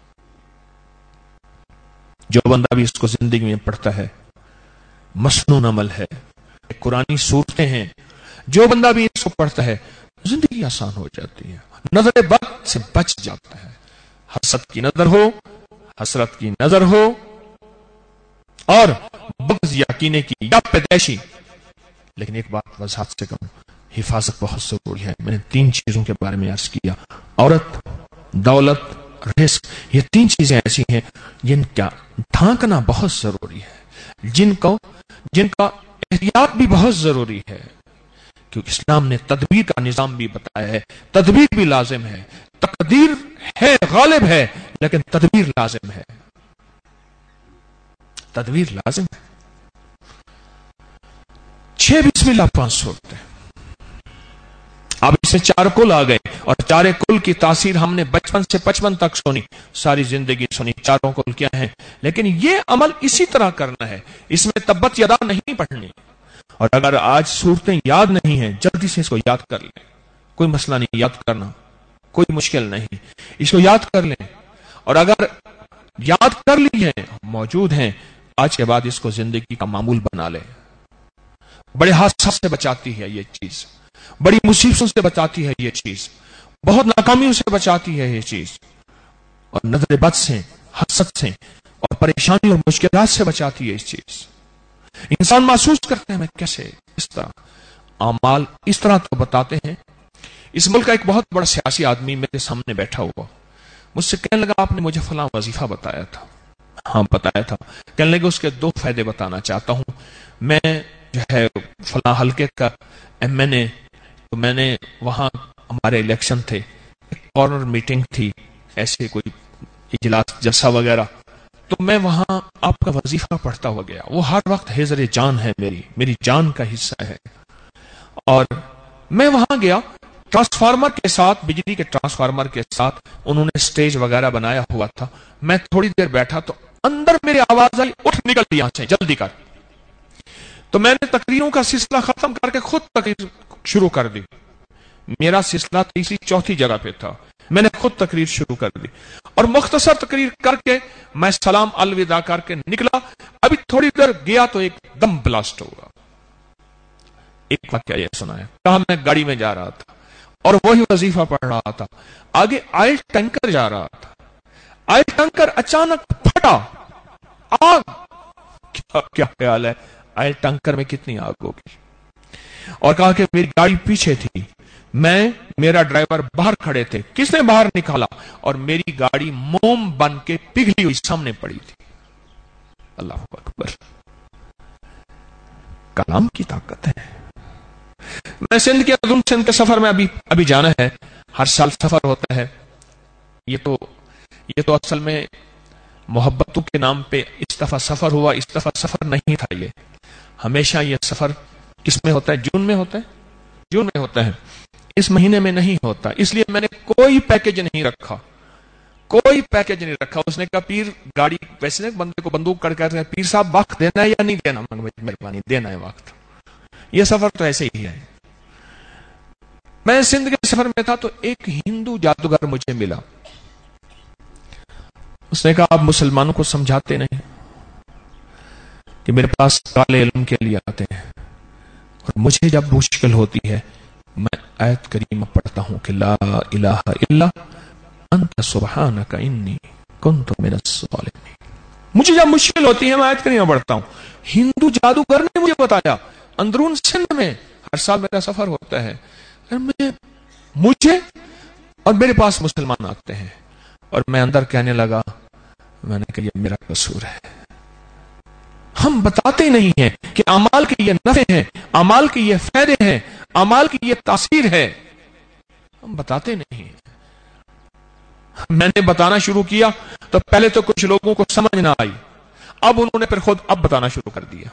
[SPEAKER 1] جو بندہ بھی اس کو زندگی میں پڑھتا ہے، مسنون عمل ہے، قرآنی صورتیں ہیں، جو بندہ بھی اس کو پڑھتا ہے زندگی آسان ہو جاتی ہے، نظر بد سے بچ جاتا ہے. حسد کی نظر ہو، حسرت کی نظر ہو، اور بغض یا کینے کی یا پیدائشی. لیکن ایک بات وضاحت سے کہوں، حفاظت بہت ضروری ہے. میں نے تین چیزوں کے بارے میں عرض کیا، عورت، دولت، رزق. یہ تین چیزیں ایسی ہیں جن کا ڈھانکنا بہت ضروری ہے، جن کو جن کا احتیاط بھی بہت ضروری ہے، کیونکہ اسلام نے تدبیر کا نظام بھی بتایا ہے. تدبیر بھی لازم ہے، تقدیر ہے غالب ہے لیکن تدبیر لازم ہے. تدبیر لازم ہے. چھ بسم اللہ پانچ سو ہوتے ہیں. اب اس میں چار کل آ گئے، اور چارے کل کی تاثیر ہم نے بچپن سے پچپن تک سنی، ساری زندگی سنی. چاروں کل کیا ہیں؟ لیکن یہ عمل اسی طرح کرنا ہے. اس میں تبت یدا نہیں پڑھنی. اور اگر آج صورتیں یاد نہیں ہیں، جلدی سے اس کو یاد کر لیں. کوئی مسئلہ نہیں یاد کرنا، کوئی مشکل نہیں، اس کو یاد کر لیں. اور اگر یاد کر لی ہیں، موجود ہیں، آج کے بعد اس کو زندگی کا معمول بنا لیں. بڑے حادثات سے بچاتی ہے یہ چیز، بڑی مصیبتوں سے بچاتی ہے یہ چیز، بہت ناکامیوں سے بچاتی ہے یہ چیز، اور نظر بد سے، حسد سے اور پریشانی اور مشکلات سے بچاتی ہے اس چیز. انسان محسوس کرتے ہیں میں کیسے اس طرح اعمال اس طرح تو بتاتے ہیں. اس ملک کا ایک بہت بڑا سیاسی آدمی میرے سامنے بیٹھا ہوا مجھ سے کہنے لگا آپ نے مجھے فلاں وظیفہ بتایا تھا. ہاں بتایا تھا. کہنے لگے اس کے دو فائدے بتانا چاہتا ہوں. میں جو ہے فلاں حلقے کا ایم این اے، تو میں نے وہاں ہمارے الیکشن تھے، ایک کارنر میٹنگ تھی، ایسے کوئی اجلاس جلسہ وغیرہ، تو میں وہاں آپ کا وظیفہ پڑھتا ہوا گیا. وہ ہر وقت حیضر جان ہے، میری میری جان کا حصہ ہے. اور میں وہاں گیا، ٹرانسفارمر کے ساتھ، بجلی کے ٹرانسفارمر کے ساتھ انہوں نے سٹیج وغیرہ بنایا ہوا تھا. میں تھوڑی دیر بیٹھا تو اندر میرے آواز آئی اٹھ نکل یہاں سے جلدی کر. تو میں نے تقریروں کا سلسلہ ختم کر کے خود تقریر شروع کر دی. میرا سلسلہ تیسری چوتھی جگہ پہ تھا، میں نے خود تقریر شروع کر دی اور مختصر تقریر کر کے میں سلام الوداع کر کے نکلا. ابھی تھوڑی دیر گیا تو ایک دم بلاسٹ ہوا. ایک واقعہ یہ سنا ہے، کہا میں گاڑی میں جا رہا تھا اور وہی وظیفہ پڑھ رہا تھا، آگے آئل ٹینکر جا رہا تھا، آئل ٹینکر اچانک پھٹا، آگ. کیا کیا خیال ہے آئل ٹینکر میں کتنی آگ ہوگی؟ اور کہا کہ میری گاڑی پیچھے تھی، میں میرا ڈرائیور باہر کھڑے تھے، کس نے باہر نکالا اور میری گاڑی موم بن کے پگھلی ہوئی سامنے پڑی تھی. اللہ اکبر، کلام کی طاقت ہے. میں سندھ کے عظم سندھ کے سفر میں ابھی ابھی جانا ہے. ہر سال سفر ہوتا ہے. یہ تو یہ تو اصل میں محبتوں کے نام پہ اس دفعہ سفر ہوا. اس دفعہ سفر نہیں تھا، یہ ہمیشہ یہ سفر کس میں ہوتا ہے؟ جون میں ہوتا ہے. جون میں ہوتا ہے، اس مہینے میں نہیں ہوتا. اس لیے میں نے کوئی پیکج نہیں رکھا، کوئی پیکج نہیں رکھا. اس نے کہا پیر گاڑی، ویسے بندے کو بندوق کر کر پیر صاحب وقت دینا ہے یا نہیں دینا؟ مہربانی دینا ہے وقت. یہ سفر تو ایسے ہی ہے. میں سندھ کے سفر میں تھا تو ایک ہندو جادوگر مجھے ملا. اس نے کہا آپ مسلمانوں کو سمجھاتے نہیں کہ میرے پاس کالے علم کے لیے آتے ہیں، اور مجھے جب مشکل ہوتی ہے میں آیت کریمہ پڑھتا ہوں کہ لا الہ الا انت سبحانک انی کنت من الظالمین. مجھے جب مشکل ہوتی ہے میں آیت کریمہ پڑھتا ہوں. ہندو جادوگر نے مجھے بتایا اندرون سندھ میں ہر سال میرا سفر ہوتا ہے، مجھے مجھے اور میرے پاس مسلمان آتے ہیں، اور میں اندر کہنے لگا، میں نے کہا یہ میرا قصور ہے۔ ہم بتاتے نہیں ہیں کہ اعمال کے یہ نفع ہیں، اعمال کے یہ فائدے ہیں، اعمال کی یہ تاثیر ہے، ہم بتاتے نہیں ہیں۔ میں نے بتانا شروع کیا تو پہلے تو کچھ لوگوں کو سمجھ نہ آئی، اب انہوں نے پھر خود اب بتانا شروع کر دیا۔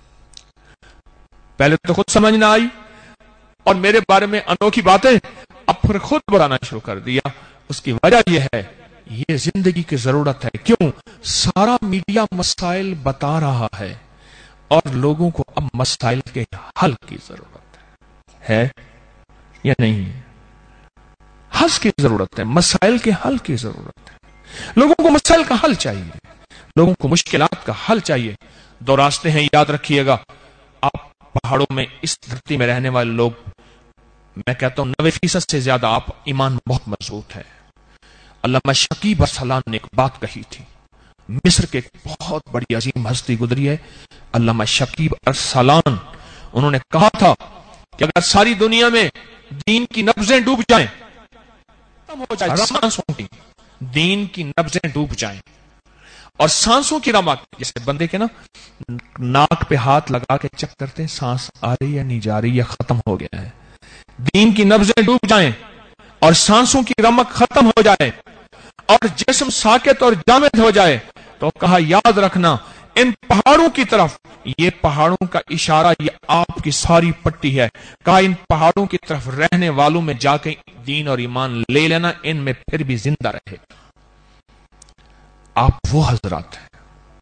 [SPEAKER 1] پہلے تو خود سمجھ نہ آئی اور میرے بارے میں انوکھی باتیں، اب پھر خود بتانا شروع کر دیا۔ اس کی وجہ یہ ہے، یہ زندگی کی ضرورت ہے۔ کیوں؟ سارا میڈیا مسائل بتا رہا ہے اور لوگوں کو اب مسائل کے حل کی ضرورت ہے، ہے یا نہیں ہے؟ حل کی ضرورت ہے، مسائل کے حل کی ضرورت ہے۔ لوگوں کو مسائل کا حل چاہیے، لوگوں کو مشکلات کا حل چاہیے۔ دو راستے ہیں، یاد رکھیے گا۔ آپ پہاڑوں میں، اس دھرتی میں رہنے والے لوگ، میں کہتا ہوں نوے فیصد سے زیادہ آپ ایمان بہت مضبوط ہے۔ علامہ شکیب ارسلان نے ایک بات کہی تھی، مصر کے ایک بہت بڑی عظیم ہستی گزری ہے علامہ شکیب ارسلان، انہوں نے کہا تھا کہ اگر ساری دنیا میں دین کی نبضیں ڈوب جائیں، ہو جائے سانسوں کی دین کی نبضیں ڈوب جائیں اور سانسوں کی رمق، جیسے بندے کے نا ناک پہ ہاتھ لگا کے چیک کرتے ہیں سانس آ رہی یا نہیں جا رہی، یا ختم ہو گیا ہے، دین کی نبضیں ڈوب جائیں اور سانسوں کی رمق ختم ہو جائے اور جسم ساکت اور جامد ہو جائے، تو کہا یاد رکھنا ان پہاڑوں کی طرف، یہ پہاڑوں کا اشارہ یہ آپ کی ساری پٹی ہے، کہا ان پہاڑوں کی طرف رہنے والوں میں جا کے دین اور ایمان لے لینا، ان میں پھر بھی زندہ رہے۔ آپ وہ حضرات ہیں،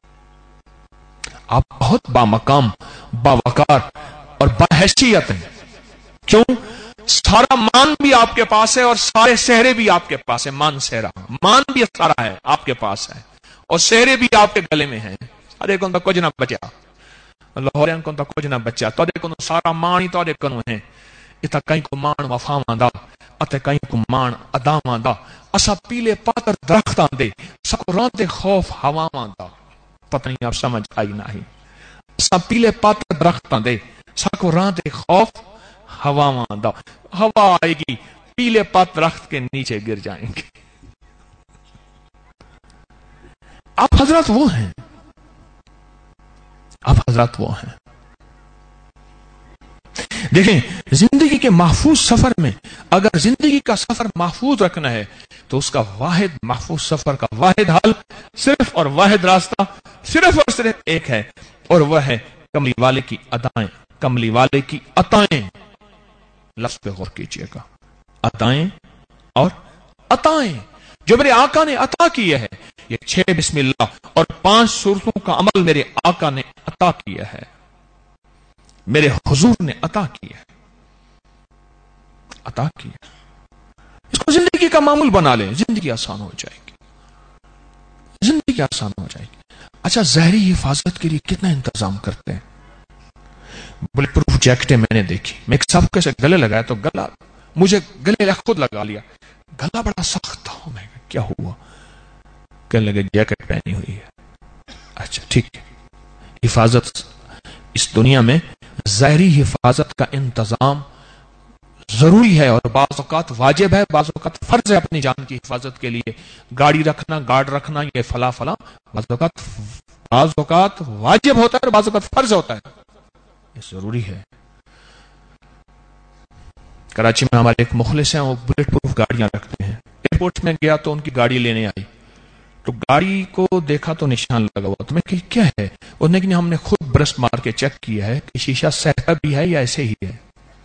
[SPEAKER 1] آپ بہت بامقام، باوقار اور باحیثیت ہیں۔ کیوں؟ سارا مان بھی آپ کے پاس ہے اور سارے سہرے بھی آپ کے پاس ہے۔ مان سہرا، مان بھی سارا ہے آپ کے پاس ہے اور سہرے بھی آپ کے گلے میں ہیں۔ ارے کون تو کچھ نہ بچا، لاہوریان کون تو کچھ نہ بچا، تو کون سارا مان ہی تو کون ہے۔ اتنا کہیں کو مان وفاواں دا، اتے کہیں کو مان اداواں دا، اسا پیلے پاتر درختاں دے، سکو راندے خوف ہواواں دا۔ پتہ نہیں آپ سمجھ آئی نہ ہی۔ اسا پیلے پاتر درختاں دے، سکو راندے خوف ہواواں دا۔ ہوا آئے گی، پیلے پات درخت کے نیچے گر جائیں گے۔ آپ حضرات وہ ہیں، آپ حضرات وہ ہیں۔ دیکھیں، زندگی کے محفوظ سفر میں اگر زندگی کا سفر محفوظ رکھنا ہے تو اس کا واحد محفوظ سفر کا واحد حل، صرف اور واحد راستہ صرف اور صرف ایک ہے، اور وہ ہے کملی والے کی ادائیں، کملی والے کی عطائیں۔ لفظ پہ غور کیجئے گا، عطائیں اور عطائیں جو میرے آقا نے عطا کیے ہے۔ یہ چھ بسم اللہ اور پانچ صورتوں کا عمل میرے آقا نے عطا کیا ہے، میرے حضور نے عطا کیا ہے، عطا کیا۔ اس کو زندگی کا معمول بنا لیں، زندگی آسان ہو جائے گی، زندگی آسان ہو جائے گی۔ اچھا، زہری حفاظت کے لیے کتنا انتظام کرتے ہیں؟ بلٹ پروف جیکٹیں میں نے دیکھی، میں ایک صفحے سے گلے لگایا تو گلا مجھے گلے خود لگا لیا، گلا بڑا سخت تھا۔ میں کیا ہوا؟ کہنے لگے جیکٹ پہنی ہوئی ہے۔ اچھا ٹھیک ہے، حفاظت اس دنیا میں ظاہری حفاظت کا انتظام ضروری ہے اور بعض اوقات واجب ہے، بعض اوقات فرض ہے اپنی جان کی حفاظت کے لیے۔ گاڑی رکھنا، گارڈ رکھنا، یہ فلا فلا بعض اوقات بعض اوقات واجب ہوتا ہے اور بعض اوقات فرض ہوتا ہے، یہ ضروری ہے۔ کراچی میں ہمارے ایک مخلص ہیں، وہ بلٹ پروف گاڑیاں رکھتے ہیں۔ ایئرپورٹ میں گیا تو ان کی گاڑی لینے آئی تو گاڑی کو دیکھا تو نشان لگا ہوا، تو میں کہ کیا ہے؟ انہوں نے کہ ہم نے خود برس مار کے چیک کیا ہے کہ شیشہ سہتا بھی ہے یا ایسے ہی ہے۔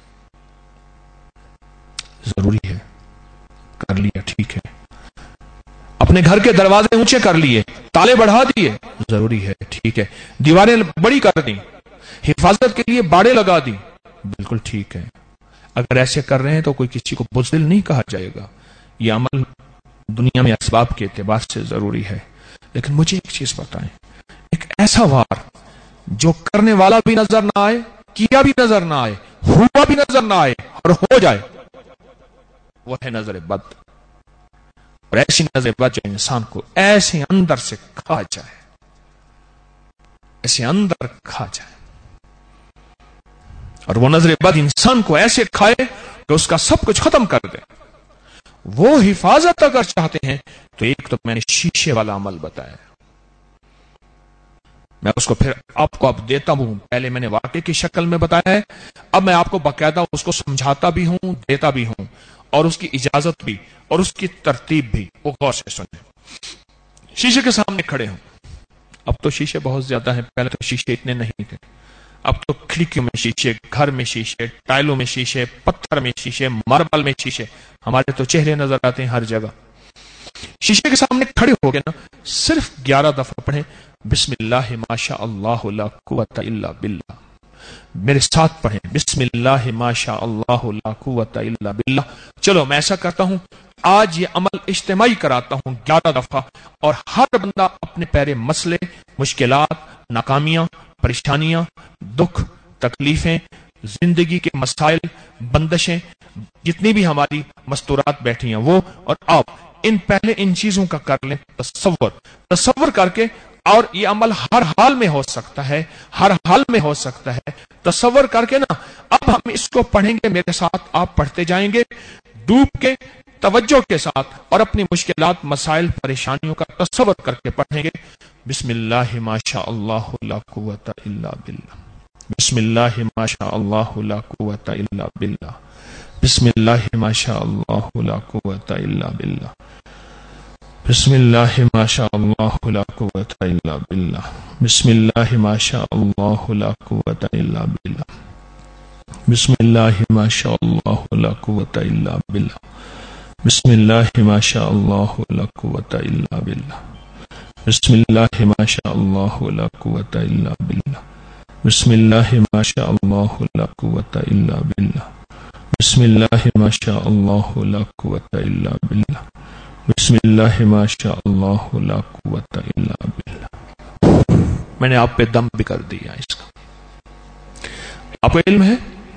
[SPEAKER 1] ضروری ہے، کر لیا ٹھیک ہے۔ اپنے گھر کے دروازے اونچے کر لیے، تالے بڑھا دیے، ضروری ہے ٹھیک ہے۔ دیواریں بڑی کر دیں، حفاظت کے لیے باڑے لگا دی، بالکل ٹھیک ہے۔ اگر ایسے کر رہے ہیں تو کوئی کسی کو بزدل نہیں کہا جائے گا، یہ عمل دنیا میں اسباب کے اعتبار سے ضروری ہے۔ لیکن مجھے ایک چیز بتائیں، ایک ایسا وار جو کرنے والا بھی نظر نہ آئے، کیا بھی نظر نہ آئے، ہوا بھی نظر نہ آئے اور ہو جائے، وہ ہے نظر بد۔ اور ایسی نظر بد جو انسان کو ایسے اندر سے کھا جائے، ایسے اندر کھا جائے۔ اور وہ نظر بد انسان کو ایسے کھائے کہ اس کا سب کچھ ختم کر دے. وہ حفاظت اگر چاہتے ہیں تو ایک تو میں نے شیشے والا عمل بتایا, میں اس کو پھر آپ کو اب دیتا ہوں. پہلے میں نے واقعے کی شکل میں بتایا ہے, اب میں آپ کو باقاعدہ اس کو سمجھاتا بھی ہوں, دیتا بھی ہوں, اور اس کی اجازت بھی اور اس کی ترتیب بھی. وہ غور سے سنیں. شیشے کے سامنے کھڑے ہوں. اب تو شیشے بہت زیادہ ہیں, پہلے تو شیشے اتنے نہیں تھے. اب تو کھڑکیوں میں شیشے, گھر میں شیشے, ٹائلوں میں شیشے, پتھر میں شیشے, ماربل میں شیشے. ہمارے تو چہرے نظر آتے ہیں ہر جگہ. شیشے کے سامنے کھڑے ہو گئے نا, صرف گیارہ دفعہ پڑھیں بسم اللہ ماشاء اللہ لا قوت الا باللہ. میرے ساتھ پڑھیں بسم اللہ ماشاء اللہ لا قوت الا باللہ. چلو میں ایسا کرتا ہوں, آج یہ عمل اجتماعی کراتا ہوں گیارہ دفعہ, اور ہر بندہ اپنے پیرے مسئلے, مشکلات, ناکامیاں, پریشانیاں, دکھ, تکلیفیں, زندگی کے مسائل, بندشیں, جتنی بھی ہماری مستورات بیٹھی ہیں وہ, اور آپ ان پہلے ان چیزوں کا کر لیں تصور. تصور کر کے, اور یہ عمل ہر حال میں ہو سکتا ہے, ہر حال میں ہو سکتا ہے. تصور کر کے نا, اب ہم اس کو پڑھیں گے میرے ساتھ, آپ پڑھتے جائیں گے ڈوب کے, توجہ کے ساتھ, اور اپنی مشکلات, مسائل, پریشانیوں کا تصور کر کے پڑھیں گے. بسم اللہ ماشاء اللہ لا قوت الا باللہ. بسم اللہ ماشاء اللہ لا قوت الا باللہ. بسم اللہ ماشاء اللہ لا قوت الا باللہ. بسم اللہ ماشاء اللہ لا قوت الا باللہ. بسم اللہ ماشاء اللہ لا قوت الا باللہ. بسم اللہ ماشاء اللہ لا قوت الا باللہ. بسم اللہ ماشاء اللہ لا قوت الا باللہ. بسم اللہ ماشاء اللہ لا قوت الا باللہ. بسم اللہ ماشاء اللہ لا قوت الا باللہ. بسم اللہ ماشاء اللہ لا قوت الا باللہ. بسم اللہ ماشاء اللہ لا قوت الا باللہ. میں نے آپ پہ دم بھی کر دیا اس کا. آپ کو علم ہے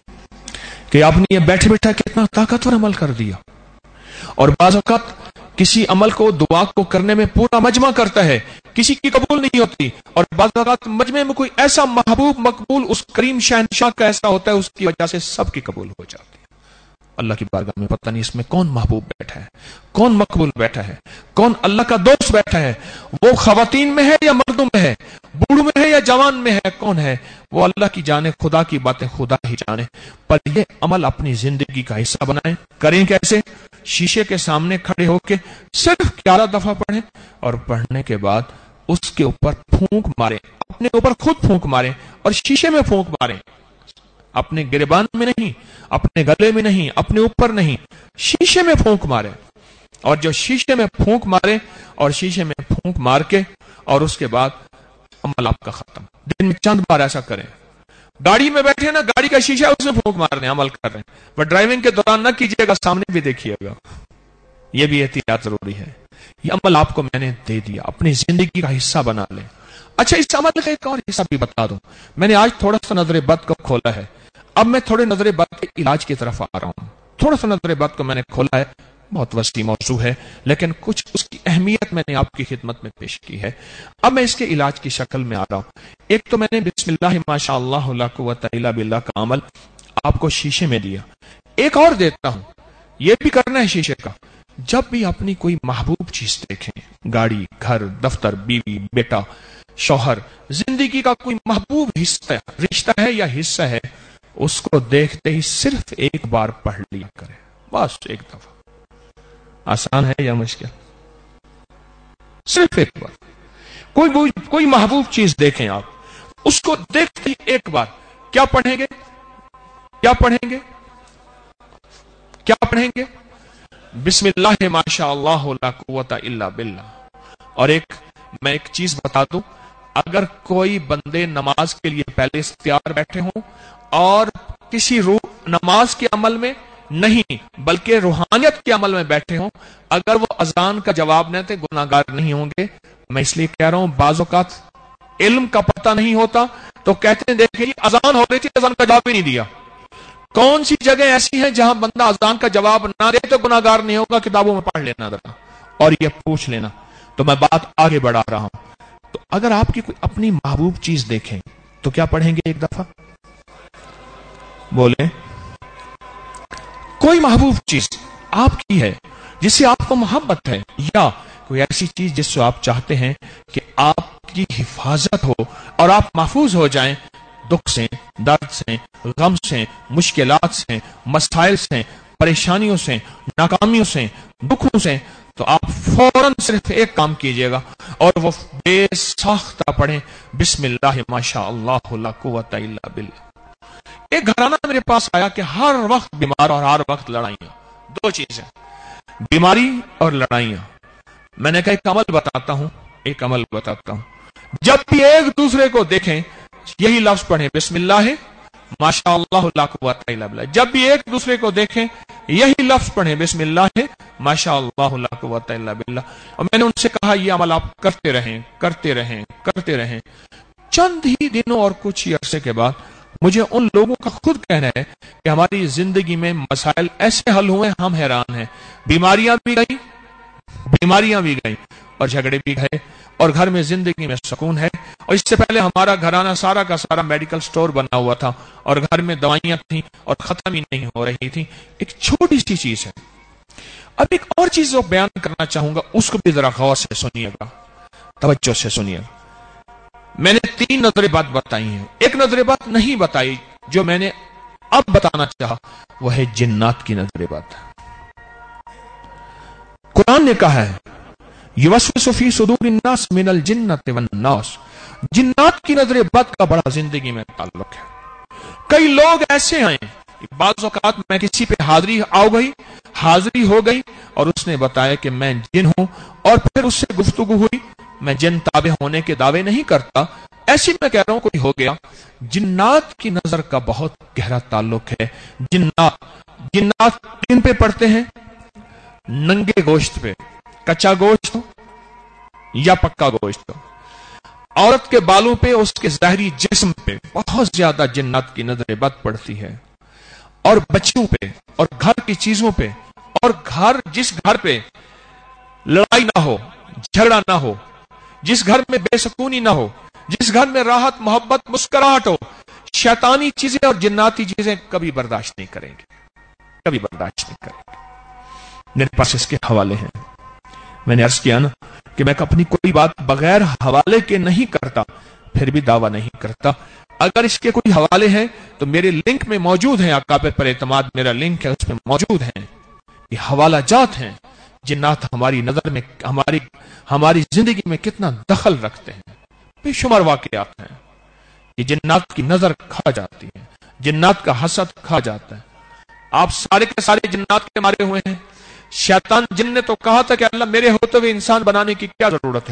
[SPEAKER 1] کہ آپ نے یہ بیٹھے بیٹھا کتنا طاقتور عمل کر دیا. اور بعض اوقات کسی عمل کو, دعا کو کرنے میں پورا مجمع کرتا ہے, کسی کی قبول نہیں ہوتی, اور بعض اوقات مجمع میں کوئی ایسا محبوب مقبول اس کریم شہنشاہ کا ایسا ہوتا ہے, اس کی وجہ سے سب کی قبول ہو جاتی ہے. اللہ کی بارگاہ میں پتہ نہیں اس میں کون محبوب بیٹھا ہے, کون مقبول بیٹھا ہے, کون اللہ کا دوست بیٹھا ہے. وہ خواتین میں ہے یا مردوں میں ہے, بوڑھوں میں ہے یا جوان میں ہے, کون ہے وہ اللہ کی جانے, خدا کی باتیں خدا ہی جانے. پر یہ عمل اپنی زندگی کا حصہ بنائیں. کریں کیسے؟ شیشے کے سامنے کھڑے ہو کے صرف گیارہ دفعہ پڑھیں, اور پڑھنے کے بعد اس کے اوپر پھونک ماریں, اپنے اوپر خود پھونک ماریں, اور شیشے میں پھونک ماریں. اپنے گریبان میں نہیں, اپنے گلے میں نہیں, اپنے اوپر نہیں, شیشے میں پھونک مارے. اور جو شیشے میں پھونک مارے, اور شیشے میں پھونک مار کے, اور اس کے بعد عمل آپ کا ختم. دن میں چند بار ایسا کریں. گاڑی میں بیٹھے نا, گاڑی کا شیشہ اس میں پھونک مار رہے ہیں, عمل کر رہے ہیں, بٹ ڈرائیونگ کے دوران نہ کیجیے گا, سامنے بھی دیکھیے گا. یہ بھی احتیاط ضروری ہے. یہ عمل آپ کو میں نے دے دیا, اپنی زندگی کا حصہ بنا لیں. اچھا, اس عمل کا ایک اور حصہ بھی بتا دوں. میں نے آج تھوڑا سا نظر بد کو کھولا ہے, اب میں تھوڑے نظر بد کے علاج کی طرف آ رہا ہوں. تھوڑا سا نظر بد کو میں نے کھولا ہے, بہت وسیع موضوع ہے, لیکن کچھ اس کی اہمیت میں نے آپ کی خدمت میں پیش کی ہے. اب میں اس کے علاج کی شکل میں آ رہا ہوں. ایک تو میں نے بسم اللہ ماشاء اللہ لا قوت الا باللہ کا عمل آپ کو شیشے میں دیا. ایک اور دیتا ہوں, یہ بھی کرنا ہے شیشے کا. جب بھی اپنی کوئی محبوب چیز دیکھیں, گاڑی, گھر, دفتر, بیوی, بیٹا, شوہر, زندگی کا کوئی محبوب حصہ, رشتہ ہے یا حصہ ہے, اس کو دیکھتے ہی صرف ایک بار پڑھ لیا کریں, بس ایک دفعہ. آسان ہے یا مشکل؟ صرف ایک بار. کوئی کوئی محبوب چیز دیکھیں آپ, اس کو دیکھتے ہی ایک بار کیا پڑھیں گے؟ کیا پڑھیں گے؟ کیا پڑھیں گے؟ بسم اللہ ماشاء اللہ لا قوت الا باللہ. اور ایک میں ایک چیز بتا دوں, اگر کوئی بندے نماز کے لیے پہلے تیار بیٹھے ہوں اور کسی روح نماز کے عمل میں نہیں بلکہ روحانیت کے عمل میں بیٹھے ہوں, اگر وہ اذان کا جواب نہ دے گناہگار نہیں ہوں گے. میں اس لیے کہہ رہا ہوں, بعض اوقات علم کا پتہ نہیں ہوتا تو کہتے ہیں دیکھیں جی اذان ہو رہی تھی, اذان کا جواب ہی نہیں دیا. کون سی جگہ ایسی ہیں جہاں بندہ اذان کا جواب نہ دے تو گناہگار نہیں ہوگا؟ کتابوں میں پڑھ لینا ذرا اور یہ پوچھ لینا. تو میں بات آگے بڑھا رہا ہوں. تو اگر آپ کی کوئی اپنی محبوب چیز دیکھیں تو کیا پڑھیں گے؟ ایک دفعہ بولیں کوئی محبوب چیز آپ کی ہے جس سے آپ کو محبت ہے، یا کوئی ایسی چیز جس سے آپ چاہتے ہیں کہ آپ کی حفاظت ہو اور آپ محفوظ ہو جائیں دکھ سے، درد سے، غم سے، مشکلات سے، مسائل سے، پریشانیوں سے، ناکامیوں سے، دکھوں سے، تو آپ فوراً صرف ایک کام کیجئے گا اور وہ بے ساختہ پڑھیں بسم اللہ ما شاء اللہ لا قوت الا باللہ۔ ایک گھرانہ میرے پاس آیا کہ ہر وقت بیمار اور ہر وقت لڑائیاں، دو چیزیں، بیماری اور لڑائیاں۔ میں نے کہا ایک عمل بتاتا ہوں ایک عمل بتاتا ہوں جب بھی ایک دوسرے کو دیکھیں یہی لفظ پڑھیں بسم اللہ ماشاء اللہ لا قوت الا باللہ۔ جب بھی ایک دوسرے کو دیکھیں یہی لفظ پڑھیں بسم اللہ ماشاء اللہ لا قوت الا باللہ۔ اور میں نے ان سے کہا یہ عمل آپ کرتے رہیں کرتے رہیں کرتے رہیں۔ چند ہی دنوں اور کچھ ہی عرصے کے بعد مجھے ان لوگوں کا خود کہنا ہے کہ ہماری زندگی میں مسائل ایسے حل ہوئے ہم حیران ہیں، بیماریاں بھی گئیں بیماریاں بھی گئیں اور جھگڑے بھی گئے اور گھر میں زندگی میں سکون ہے۔ اور اس سے پہلے ہمارا گھرانہ سارا کا سارا میڈیکل سٹور بنا ہوا تھا اور گھر میں دوائیاں تھیں اور ختم ہی نہیں ہو رہی تھی۔ ایک چھوٹی سی چیز ہے۔ اب ایک اور چیز جو بیان کرنا چاہوں گا اس کو بھی ذرا غور سے سنیے گا، توجہ سے سنیے گا۔ میں نے تین نظر بات بتائی ہیں، ایک نظر بات نہیں بتائی جو میں نے اب بتانا چاہا، وہ ہے جنات کی نظر بات۔ قرآن نے کہا ہے یوسوس فی صدور الناس من الجنۃ والناس، جنات کی نظر بد کا بڑا زندگی میں تعلق ہے۔ کئی لوگ ایسے ہیں، بعض اوقات میں کسی پہ حاضری آ گئی حاضری ہو گئی اور اس نے بتایا کہ میں جن ہوں اور پھر اس سے گفتگو ہوئی، میں جن تابع ہونے کے دعوے نہیں کرتا، ایسی میں کہہ رہا ہوں کوئی ہو گیا۔ جنات کی نظر کا بہت گہرا تعلق ہے۔ جنات جنات کن پہ پڑتے ہیں؟ ننگے گوشت پہ، کچا گوشت ہو یا پکا گوشت ہو، عورت کے بالوں پہ، اس کے ظاہری جسم پہ بہت زیادہ جنات کی نظر بد پڑتی ہے، اور بچوں پہ اور گھر کی چیزوں پہ، اور گھر جس گھر پہ لڑائی نہ ہو، جھگڑا نہ ہو، جس گھر میں بے سکونی نہ ہو، جس گھر میں راحت محبت مسکراہٹ ہو، شیطانی چیزیں اور جناتی چیزیں کبھی برداشت نہیں کریں گے، کبھی برداشت نہیں کریں گے۔ میرے پاس اس کے حوالے ہیں۔ میں نے عرض کیا نا کہ میں اپنی کوئی بات بغیر حوالے کے نہیں کرتا، پھر بھی دعویٰ نہیں کرتا۔ اگر اس کے کوئی حوالے ہیں تو میرے لنک میں موجود ہیں، اکابر پر اعتماد میرا لنک ہے، اس میں موجود ہیں، یہ حوالہ جات ہیں۔ جنات ہماری نظر میں ہماری ہماری زندگی میں کتنا دخل رکھتے ہیں، بے شمار واقعات ہیں۔ یہ جنات کی نظر کھا جاتی ہے، جنات کا حسد کھا جاتا ہے۔ آپ سارے کے سارے جنات کے مارے ہوئے ہیں۔ شیطان جن نے تو کہا تھا کہ اللہ میرے ہوتے ہوئے انسان بنانے کی کیا ضرورت ہے،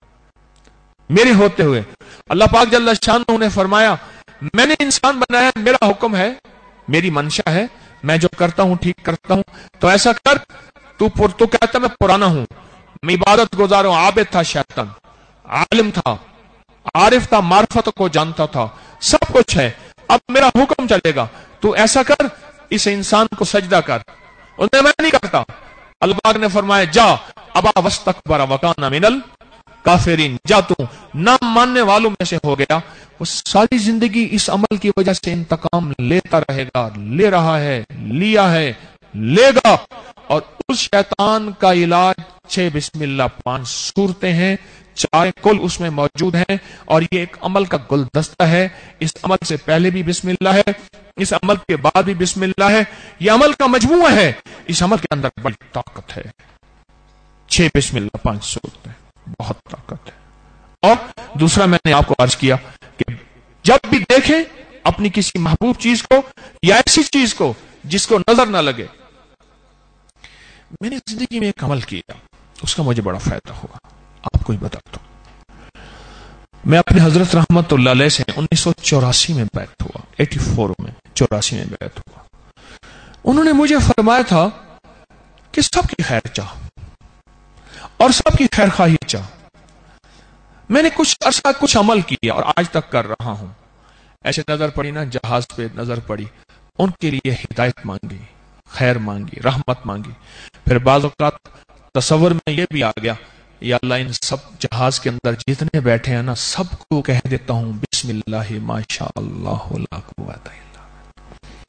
[SPEAKER 1] میرے ہوتے ہوئے۔ اللہ پاک جل شانہ نے فرمایا میں نے انسان بنایا، میرا حکم ہے، میری منشا ہے، میں جو کرتا ہوں ٹھیک کرتا ہوں، تو ایسا کر۔ تو پر تو کہتا میں پرانا ہوں، میں عبادت گزار ہوں۔ عابد تھا شیطان، عالم تھا، عارف تھا، معرفت کو جانتا تھا، سب کچھ ہے، اب میرا حکم چلے گا، تو ایسا کر اس انسان کو سجدہ کر۔ انہوں نے میں نہیں کرتا۔ اللہ پاک نے فرمایا جا ابا واستکبر وکان من الکافرین، جا تو نہ ماننے والوں میں سے ہو گیا۔ وہ ساری زندگی اس عمل کی وجہ سے انتقام لیتا رہے گا، لے رہا ہے، لیا ہے، لے گا۔ اور اس شیطان کا علاج چھ بسم اللہ پانچ صورتیں ہیں، چار کل اس میں موجود ہیں، اور یہ ایک عمل کا گلدستہ ہے۔ اس عمل سے پہلے بھی بسم اللہ ہے، اس عمل کے بعد بھی بسم اللہ ہے، یہ عمل کا مجموعہ ہے۔ اس عمل کے اندر بڑی طاقت ہے، چھ بسم اللہ پانچ صورتیں، بہت طاقت ہے۔ اور دوسرا میں نے آپ کو عرض کیا کہ جب بھی دیکھیں اپنی کسی محبوب چیز کو یا ایسی چیز کو جس کو نظر نہ لگے۔ میں نے زندگی میں ایک عمل کیا، اس کا مجھے بڑا فائدہ ہوا، آپ کو ہی بتاتا ہوں۔ میں اپنے حضرت رحمت اللہ علیہ سے انیس سو چوراسی میں بیعت ہوا، ایٹی فور میں چوراسی میں بیعت ہوا۔ انہوں نے مجھے فرمایا تھا کہ سب کی خیر چاہ اور سب کی خیر خواہی چاہ۔ میں نے کچھ عرصہ کچھ عمل کیا اور آج تک کر رہا ہوں۔ ایسے نظر پڑی نا، جہاز پہ نظر پڑی، ان کے لیے ہدایت مانگی، خیر مانگی، رحمت مانگی۔ پھر بعض اوقات تصور میں یہ بھی آ گیا یا اللہ ان سب جہاز کے اندر جتنے بیٹھے ہیں نا سب کو کہہ دیتا ہوں بسم اللہ ما شاء اللہ لا قوت الا باللہ۔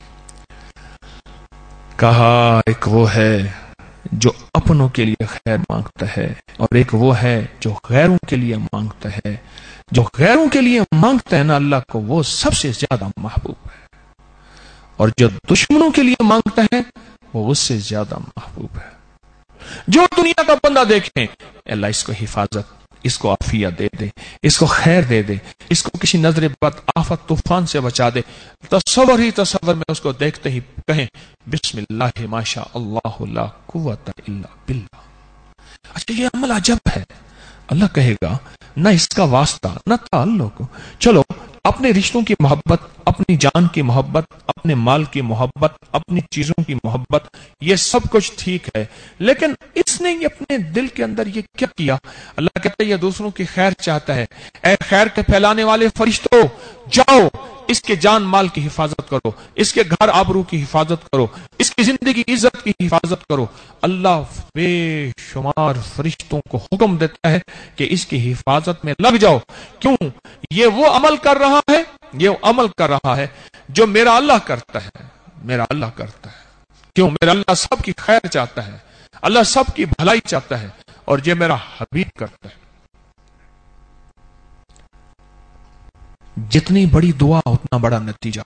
[SPEAKER 1] کہا ایک وہ ہے جو اپنوں کے لیے خیر مانگتا ہے اور ایک وہ ہے جو غیروں کے لیے مانگتا ہے. جو غیروں کے لیے مانگتا ہے نا اللہ کو، وہ سب سے زیادہ محبوب ہے، اور جو دشمنوں کے لیے مانگتا ہے وہ اس سے زیادہ محبوب ہے. جو دنیا کا بندہ دیکھیں اللہ اس کو حفاظت، اس کو عافیت دے دے، اس کو خیر دے دے، اس کو کسی نظر بد آفت طوفان سے بچا دے، تصور ہی تصور میں اس کو دیکھتے ہی کہیں بسم اللہ ما شاء اللہ لا قوت الا باللہ. اچھا یہ عمل عجب ہے. اللہ کہے گا نہ اس کا واسطہ نہ تعلق. چلو اپنے رشتوں کی محبت، اپنی جان کی محبت، اپنے مال کی محبت، اپنی چیزوں کی محبت، یہ سب کچھ ٹھیک ہے، لیکن اس نے اپنے دل کے اندر یہ کیا کیا؟ اللہ کہتا ہے یہ دوسروں کی خیر چاہتا ہے. اے خیر کے پھیلانے والے فرشتوں، جاؤ اس کے جان مال کی حفاظت کرو، اس کے گھر آبرو کی حفاظت کرو، اس کی زندگی عزت کی حفاظت کرو. اللہ بے شمار فرشتوں کو حکم دیتا ہے کہ اس کی حفاظت میں لگ جاؤ. کیوں؟ یہ وہ عمل کر رہا ہے، یہ وہ عمل کر رہا ہے جو میرا اللہ کرتا ہے، میرا اللہ کرتا ہے. کیوں؟ میرا اللہ سب کی خیر چاہتا ہے، اللہ سب کی بھلائی چاہتا ہے، اور یہ میرا حبیب کرتا ہے. جتنی بڑی دعا اتنا بڑا نتیجہ.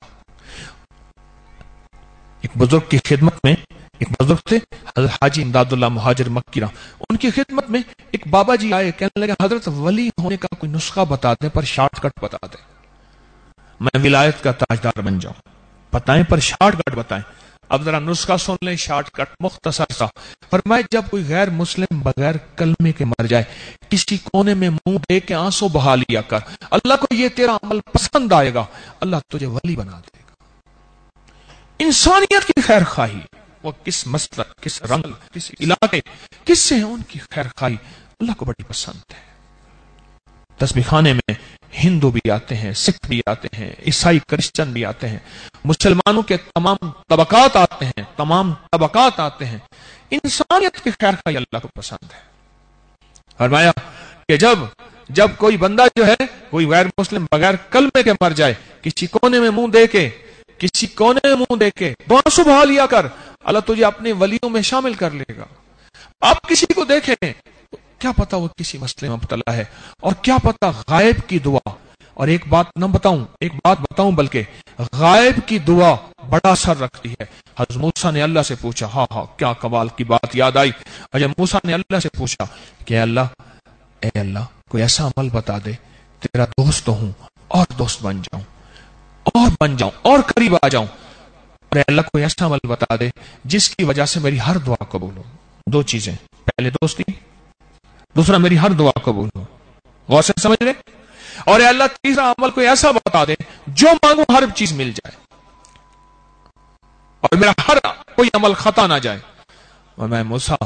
[SPEAKER 1] ایک بزرگ کی خدمت میں، ایک بزرگ تھے حضرت حاجی امداد اللہ مہاجر مکی رحمہ، ان کی خدمت میں ایک بابا جی آئے، کہنے لگے حضرت ولی ہونے کا کوئی نسخہ بتا دیں، پر شارٹ کٹ بتا دیں، میں ولایت کا تاجدار بن جاؤں. بتائیں پر شارٹ کٹ بتائیں. اب ذرا نسخہ سن لیں، شارٹ کٹ مختصر سا. فرمائے جب کوئی غیر مسلم بغیر کلمے کے مر جائے، کسی کونے میں منہ دے کے آنسو بہا لیا کر، اللہ کو یہ تیرا عمل پسند آئے گا، اللہ تجھے ولی بنا دے گا. انسانیت کی خیر خواہی، وہ کس مسلک، کس رنگ، کس علاقے، کس سے ہیں، ان کی خیر خواہی اللہ کو بڑی پسند ہے. تسبیح خانے میں ہندو بھی آتے ہیں، سکھ بھی آتے ہیں، عیسائی کرسچن بھی آتے ہیں، مسلمانوں کے تمام طبقات آتے ہیں، تمام طبقات آتے ہیں. انسانیت کی خیر خواہی اللہ کو پسند ہے. فرمایا کہ جب جب کوئی بندہ جو ہے کوئی غیر مسلم بغیر کلمے کے مر جائے، کسی کونے میں منہ دے کے کسی کونے میں منہ دے کے دو آنسو بہا لیا کر، اللہ تجھے اپنے ولیوں میں شامل کر لے گا. آپ کسی کو دیکھیں، کیا پتا وہ کسی مسئلے میں مبتلا ہے، اور کیا پتا غائب کی دعا. اور ایک بات نہ بتاؤں، ایک بات بتاؤں بلکہ غائب کی دعا بڑا اثر رکھتی ہے. حضرت موسیٰ نے اللہ سے پوچھا، ہاں ہاں کیا کمال کی بات یاد آئی. حضرت موسیٰ نے اللہ سے پوچھا کہ اللہ اے اللہ کوئی ایسا عمل بتا دے، تیرا دوست ہوں اور دوست بن جاؤں اور بن جاؤں اور قریب آ جاؤں. اور اے اللہ کوئی ایسا عمل بتا دے جس کی وجہ سے میری ہر دعا قبول ہو. دو چیزیں، پہلے دوستی، دوسرا میری ہر دعا قبول ہو. غور سے سمجھ رہے؟ اور اے اللہ تیسرا عمل کوئی ایسا بتا دے جو مانگو ہر چیز مل جائے، اور میرا ہر کوئی عمل خطا نہ جائے. اور میں موسیٰ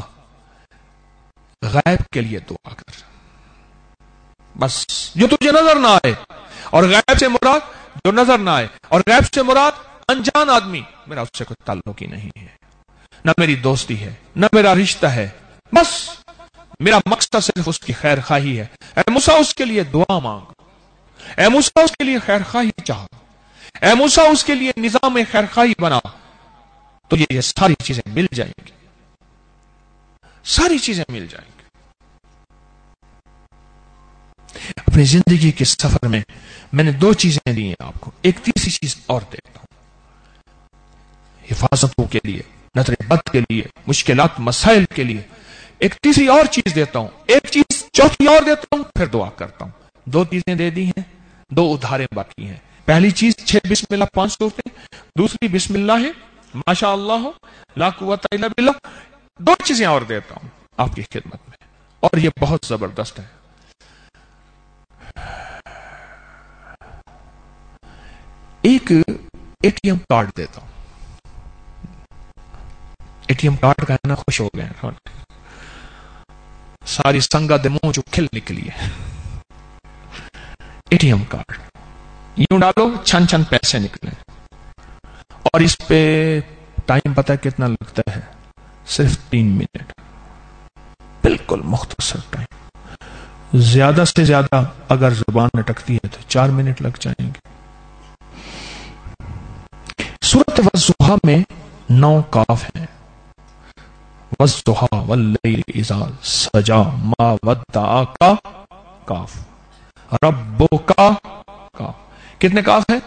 [SPEAKER 1] غیب کے لیے دعا کر، بس جو تجھے نظر نہ آئے. اور غیب سے مراد جو نظر نہ آئے، اور غیب سے مراد انجان آدمی، میرا اس سے کوئی تعلق ہی نہیں ہے، نہ میری دوستی ہے، نہ میرا رشتہ ہے، بس میرا مقصد صرف اس کی خیر خواہی ہے. اے موسیٰ اس کے لیے دعا مانگ، اے موسیٰ اس کے لیے خیر خواہی چاہ، اے موسیٰ اس کے لیے نظام خیر خواہی بنا، تو یہ ساری چیزیں مل جائیں گی، ساری چیزیں مل جائیں گی. اپنی زندگی کے سفر میں میں نے دو چیزیں دی ہیں آپ کو، ایک تیسری چیز اور دیتا ہوں حفاظتوں کے لیے، نظر بد کے لیے، مشکلات مسائل کے لیے. ایک تیسری اور چیز دیتا ہوں، ایک چیز چوتھی اور دیتا ہوں، پھر دعا کرتا ہوں. دو چیزیں دے دی ہیں، دو ادھاریں باقی ہیں. پہلی چیز چھ بسم اللہ پانچ سو ہوتے، دوسری بسم اللہ ہے ماشاء اللہ ہو لا قوت الا باللہ. دو چیزیں اور دیتا ہوں آپ کی خدمت میں، اور یہ بہت زبردست ہے. ایک اے ٹی ایم کارڈ دیتا ہوں. اے ٹی ایم کارڈ کا ہے نا، خوش ہو گئے، ساری سنگا دے منہ جو کھل نکلی ہے. اے ٹی ایم کارڈ یوں ڈالو، چھن چھن پیسے نکلے، اور اس پہ ٹائم پتہ کتنا لگتا ہے؟ صرف تین منٹ، بالکل مختصر ٹائم. زیادہ سے زیادہ اگر زبان اٹکتی ہے تو چار منٹ لگ جائیں گے. سورۃ والضحیٰ میں نو کاف ہیں. والضحی واللیل اذا سجا ما ودعک کاف، ربک کاف. کتنے کاف ہیں؟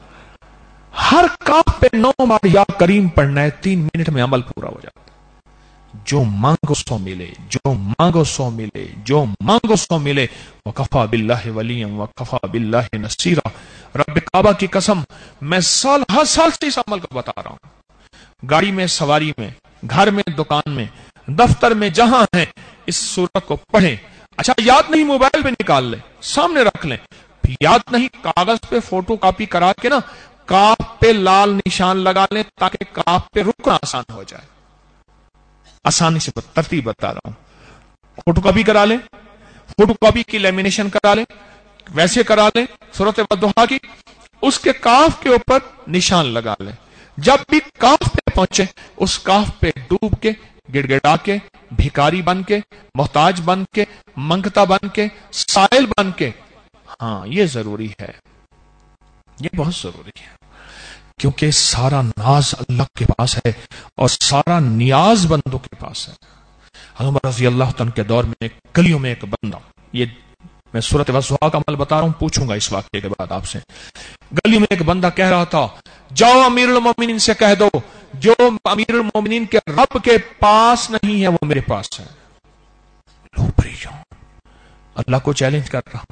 [SPEAKER 1] ہر کاف پہ نو بار یا کریم پڑھنا ہے، تین منٹ میں عمل پورا ہو جاتا ہے. جو مانگو سو ملے، جو مانگو سو ملے، جو مانگو سو ملے. وکفا باللہ ولیا وکفا باللہ نصیرا. رب کعبہ کی قسم، میں سال ہر سال سے اس عمل کو بتا رہا ہوں. گاڑی میں، سواری میں، گھر میں، دکان میں، دفتر میں، جہاں ہیں اس سورت کو پڑھیں. اچھا یاد نہیں، موبائل پہ نکال لیں، سامنے رکھ لیں. یاد نہیں، کاغذ پہ فوٹو کاپی کرا کے نا کاف پہ لال نشان لگا لیں تاکہ کاف پہ رکنا آسان ہو جائے. آسانی سے ترتیب بتا رہا ہوں. فوٹو کاپی کرا لیں، فوٹو کاپی کی لیمینیشن کرا لیں، ویسے کرا لیں سورۃ والضحیٰ کی، اس کے کاف کے اوپر نشان لگا لیں. جب بھی کاف پہ پہنچے اس کاف پہ ڈوب کے، گڑ گڑا کے، بھکاری بن کے، محتاج بن کے، منگتا بن کے، سائل بن کے. ہاں یہ ضروری ہے، یہ بہت ضروری ہے، کیونکہ سارا ناز اللہ کے پاس ہے اور سارا نیاز بندوں کے پاس ہے. عمر رضی اللہ عنہ کے دور میں گلیوں میں ایک بندہ، یہ میں سورۃ والضحیٰ کا عمل بتا رہا ہوں، پوچھوں گا اس واقعے کے بعد آپ سے. گلی میں ایک بندہ کہہ رہا تھا، جاؤ امیر المومنین سے کہہ دو جو امیر المومنین کے رب کے پاس نہیں ہے وہ میرے پاس ہے. لو پریشان، اللہ کو چیلنج کر رہا.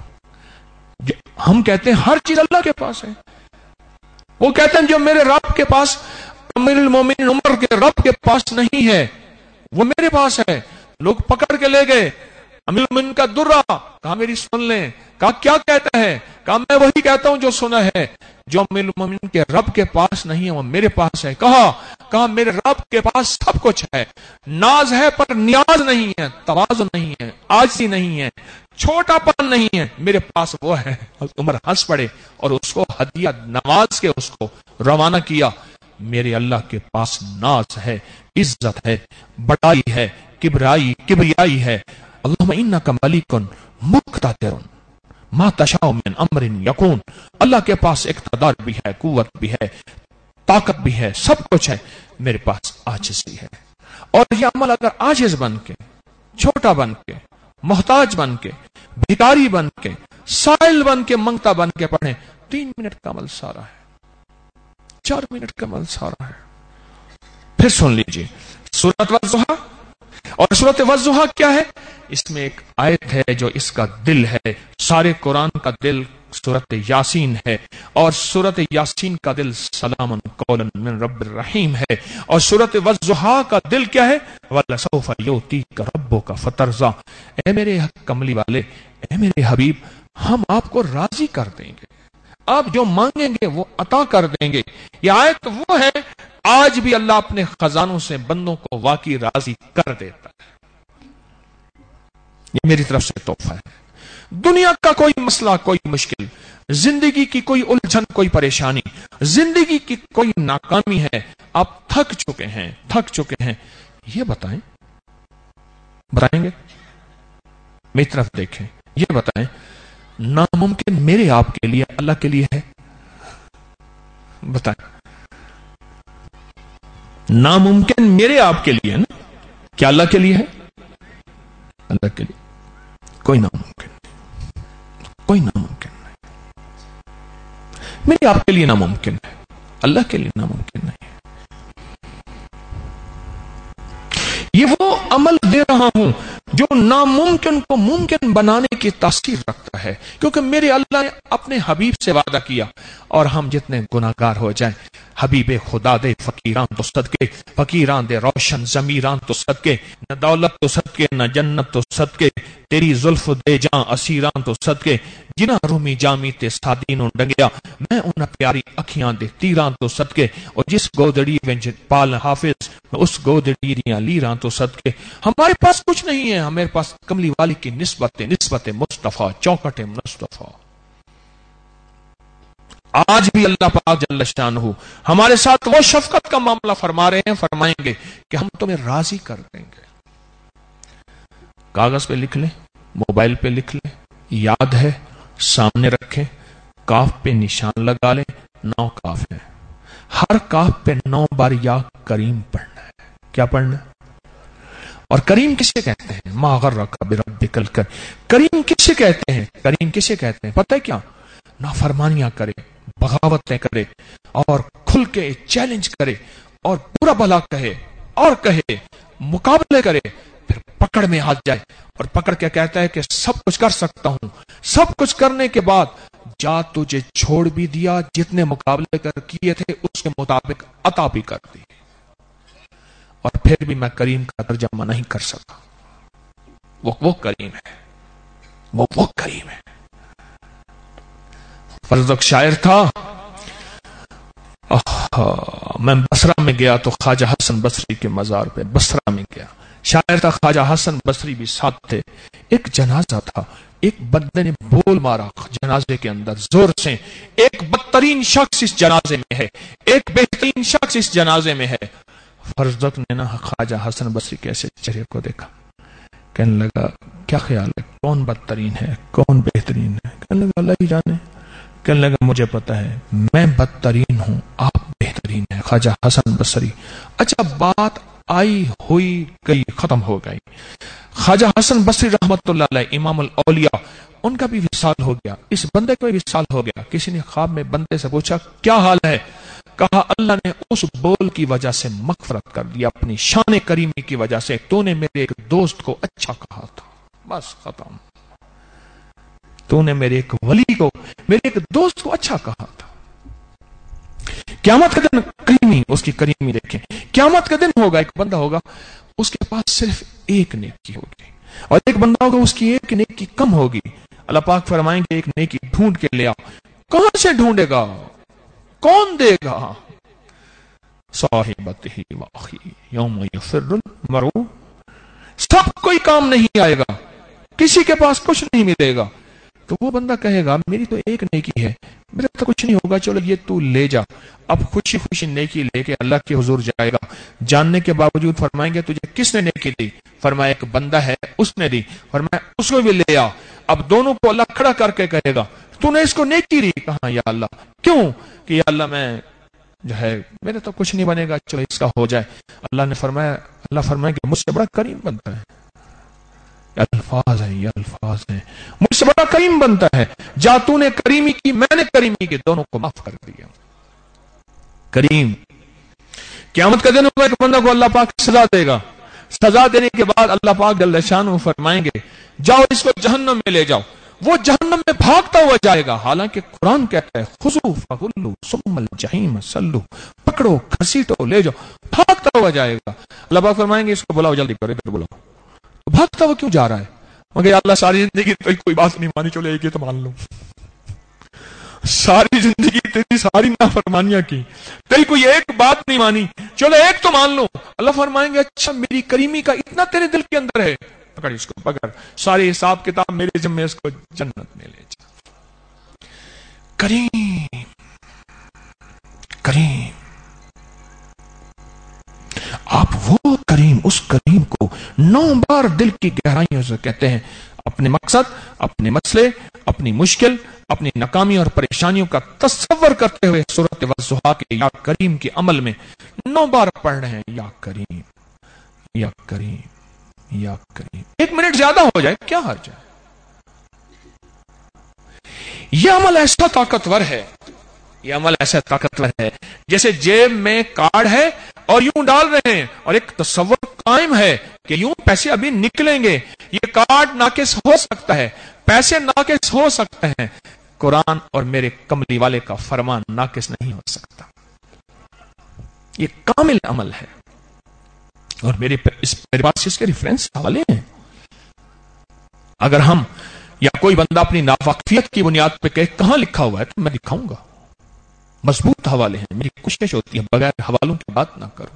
[SPEAKER 1] ہم کہتے ہیں ہر چیز اللہ کے پاس ہے، وہ کہتے ہیں جو میرے رب کے پاس، امیر المومنین عمر کے رب کے پاس نہیں ہے وہ میرے پاس ہے. لوگ پکڑ کے لے گئے امیر المومنین کا درہ، کہا میری سن لیں. کہا کیا کہتا ہے؟ کہا میں وہی کہتا ہوں جو سنا ہے. جو امیر المومنین کے رب کے پاس نہیں ہے وہ میرے پاس ہے. کہا کہا میرے رب کے پاس سب کچھ ہے، ناز ہے پر نیاز نہیں ہے، تواضع نہیں ہے، عاجزی نہیں ہے، چھوٹا پن نہیں ہے، میرے پاس وہ ہے. عمر ہنس پڑے اور اس کو ہدیہ نواز کے اس کو روانہ کیا. میرے اللہ کے پاس ناز ہے، عزت ہے، بڑائی ہے، کبرائی کبریائی ہے. اللہم انک ملک مقتدر ما تشاء من امر یکون. اللہ کے پاس اقتدار بھی ہے، قوت بھی ہے، طاقت بھی ہے، سب کچھ ہے. میرے پاس عاجزی ہے. اور یہ عمل اگر عاجز بن کے، چھوٹا بن کے، محتاج بن کے، بھکاری بن کے، سائل بن کے، منگتا بن کے پڑھیں، تین منٹ کا عمل سارا ہے، چار منٹ کا عمل سارا ہے. پھر سن لیجئے سورۃ والضحیٰ. اور سورۃ والضحیٰ کیا ہے؟ اس میں ایک آیت ہے جو اس کا دل ہے. سارے قرآن کا دل سورۃ یاسین ہے، اور سورۃ یاسین کا دل سلام قولا من رب الرحیم ہے. اور سورۃ والضحیٰ کا دل کیا ہے؟ وَلَسَوْفَ يُعْتِيكَ رَبُّكَ فَتَرْضَىٰ. اے میرے کملی والے، اے میرے حبیب، ہم آپ کو راضی کر دیں گے، آپ جو مانگیں گے وہ عطا کر دیں گے. یہ آیت وہ ہے، آج بھی اللہ اپنے خزانوں سے بندوں کو واقعی راضی کر دیتا ہے. یہ میری طرف سے تحفہ ہے. دنیا کا کوئی مسئلہ، کوئی مشکل، زندگی کی کوئی الجھن، کوئی پریشانی، زندگی کی کوئی ناکامی ہے، آپ تھک چکے ہیں، تھک چکے ہیں، یہ بتائیں، بتائیں گے؟ میری طرف دیکھیں، یہ بتائیں ناممکن میرے آپ کے لیے اللہ کے لیے ہے؟ بتائیں. ناممکن میرے آپ کے لیے نا، کیا اللہ کے لیے ہے؟ اللہ کے لیے کوئی ناممکن نہیں، کوئی ناممکن نہیں. میرے آپ کے لیے ناممکن ہے، اللہ کے لیے ناممکن نہیں. یہ وہ عمل دے رہا ہوں جو ناممکن کو ممکن بنانے کی تاثیر رکھتا ہے، کیونکہ میرے اللہ نے اپنے حبیب سے وعدہ کیا، اور ہم جتنے گناہگار ہو جائیں، حبیب خدا دے فقیران تو صدقے، فقیران دے روشن ضمیران تو صدقے، نہ دولت تو صدقے، نہ جنت تو صدقے، تیری زلف دے جاں اسیران تو صدقے، جنہ رومی جامی تے سادینوں ڈنگیا، میں انہ پیاری اکھیاں دے تیران تو صدقے، اور جس گودڑی وچ پال حافظ میں اس گودڑی دیاں لیران تو صدقے. ہمارے پاس کچھ نہیں ہے، ہمارے پاس کملی والی کی نسبت نسبت مصطفیٰ، چوکٹ مصطفیٰ. آج بھی اللہ پاک جل شانہ ہمارے ساتھ وہ شفقت کا معاملہ فرما رہے ہیں، فرمائیں گے کہ ہم تمہیں راضی کر دیں گے. کاغذ پہ لکھ لیں، موبائل پہ لکھ لیں، یاد ہے سامنے رکھیں، کاف پہ نشان لگا لیں. نو کاف ہے، ہر کاف پہ نو بار یا کریم پڑھنا ہے. کیا پڑھنا ہے؟ اور کریم کسے کہتے ہیں؟ ما غرک بربک الکریم. کریم کسے کہتے ہیں؟ کریم کسے کہتے ہیں پتہ ہے کیا؟ نافرمانیاں کرے، بغاوتیں کرے، اور کھل کے چیلنج کرے، اور برا بھلا کہے، اور کہے، مقابلے کرے، پھر پکڑ میں آ جائے اور پکڑ کے کہتا ہے کہ سب کچھ کر سکتا ہوں. سب کچھ کرنے کے بعد جا تجھے چھوڑ بھی دیا، جتنے مقابلے کر کیے تھے اس کے مطابق عطا بھی کر دی، اور پھر بھی میں کریم کا ترجمہ نہیں کر سکا. وہ وہ کریم ہے، وہ وہ کریم ہے. فرزق شاعر تھا. میں بصرہ میں گیا تو خواجہ حسن بصری کے مزار پہ بصرہ میں گیا. شاعر تھا خواجہ حسن بصری بھی ساتھ تھے. ایک جنازہ تھا، ایک بندے نے بول مارا جنازے کے اندر زور سے. ایک بدترین شخص اس جنازے میں ہے، ایک بہترین شخص اس جنازے میں ہے. فرزق نے نا خواجہ حسن بصری کے ایسے چہرے کو دیکھا، کہنے لگا کیا خیال ہے، کون بدترین ہے، کون بہترین ہے؟ کہنے لگا اللہ ہی جانے. کہنے لگا مجھے پتا ہے، میں بدترین ہوں، آپ بہترین ہیں. خواجہ حسن بصری. اچھا بات آئی ہوئی گئی، ختم ہو گئی. خواجہ حسن بصری رحمت اللہ علیہ امام الاولیاء، ان کا بھی وصال ہو گیا. اس بندے کو بھی وصال ہو گیا. کسی نے خواب میں بندے سے پوچھا کیا حال ہے؟ کہا اللہ نے اس بول کی وجہ سے مغفرت کر دیا، اپنی شان کریمی کی وجہ سے. تو نے میرے ایک دوست کو اچھا کہا تھا، بس ختم. تو نے میرے ایک ولی کو، میرے ایک دوست کو اچھا کہا تھا. قیامت کا دن کریمی، اس کی کریمی دیکھیں. قیامت کا دن ہوگا، ایک بندہ ہوگا اس کے پاس صرف ایک نیکی ہوگی، اور ایک بندہ ہوگا اس کی ایک نیکی کم ہوگی. اللہ پاک فرمائیں گے ایک نیکی ڈھونڈ کے لے آؤ. کہاں سے ڈھونڈے گا؟ کون دے گا؟ صاحبتہ واخی یوم یفر المرء. سب کوئی کام نہیں آئے گا، کسی کے پاس کچھ نہیں ملے گا. تو وہ بندہ کہے گا میری تو ایک نیکی ہے، میرا تو کچھ نہیں ہوگا، چلو یہ تو لے جا. اب خوشی خوشی نیکی لے کے اللہ کے حضور جائے گا. جاننے کے باوجود فرمائیں گے تجھے کس نے نیکی دی؟ فرمایا ایک بندہ ہے اس نے دی. فرمایا اس کو بھی لے آ. اب دونوں کو اللہ کھڑا کر کے کہے گا تو نے اس کو نیکی دی. کہاں یا اللہ. کیوں؟ کہ یا اللہ میں جو ہے میرے تو کچھ نہیں بنے گا، چلو اس کا ہو جائے. اللہ نے فرمایا، اللہ فرمائے کہ مجھ سے بڑا کریم بنتا ہے. یہ الفاظ ہیں، یہ الفاظ ہیں، مجھ سے بڑا کریم بنتا ہے. جا تو نے کریمی کی، میں نے کریمی کی، دونوں کو معاف کر دیا. کریم. قیامت کا دن ہوگا، ایک بندہ کو اللہ پاک سزا دے گا. سزا دینے کے بعد اللہ پاک جل شانہ فرمائیں گے جاؤ اس کو جہنم میں لے جاؤ. وہ جہنم میں بھاگتا ہوا جائے گا. حالانکہ قرآن کہتا ہے خذوا فغلوا ثم الجحیم صلوا، پکڑو گھسیٹو لے جاؤ. بھاگتا ہوا جائے گا. اللہ پاک فرمائیں گے اس کو بلاؤ، جلدی کرو، ادھر بلاؤ. بھاگتا ہوا کیوں جا رہا ہے؟ مگر اللہ ساری زندگی تو کوئی بات نہیں مانی، چلو ایک ہی تو مان لو. ساری زندگی تیری ساری نافرمانیاں کی، تیری کوئی ایک بات نہیں مانی، چلو ایک تو مان لو. اللہ فرمائیں گے اچھا میری کریمی کا اتنا تیرے دل کے اندر ہے، پکڑ اس کو، پکڑ، سارے حساب کتاب میرے ذمہ، اس کو جنت میں لے جا. کریم کریم. آپ وہ کریم، اس کریم کو نو بار دل کی گہرائیوں سے کہتے ہیں. اپنے مقصد، اپنے مسئلے، اپنی مشکل، اپنی ناکامی اور پریشانیوں کا تصور کرتے ہوئے سورۃ والضحیٰ کے یا کریم کے عمل میں نو بار پڑھ رہے ہیں یا کریم یا کریم یا کریم. ایک منٹ زیادہ ہو جائے کیا حرج ہے؟ یہ عمل ایسا طاقتور ہے، یہ عمل ایسا طاقتور ہے جیسے جیب میں کارڈ ہے اور یوں ڈال رہے ہیں اور ایک تصور قائم ہے کہ یوں پیسے ابھی نکلیں گے. یہ کارڈ ناقص ہو سکتا ہے، پیسے ناقص ہو سکتے ہیں، قرآن اور میرے کملی والے کا فرمان ناقص نہیں ہو سکتا. یہ کامل عمل ہے. اور میرے اس میرے پاس اس کے ریفرنس حوالے ہیں. اگر ہم یا کوئی بندہ اپنی ناواقفیت کی بنیاد پہ کہے کہاں لکھا ہوا ہے تو میں دکھاؤں گا. مضبوط حوالے ہیں. میری کوشش ہوتی ہے بغیر حوالوں کی بات نہ کروں.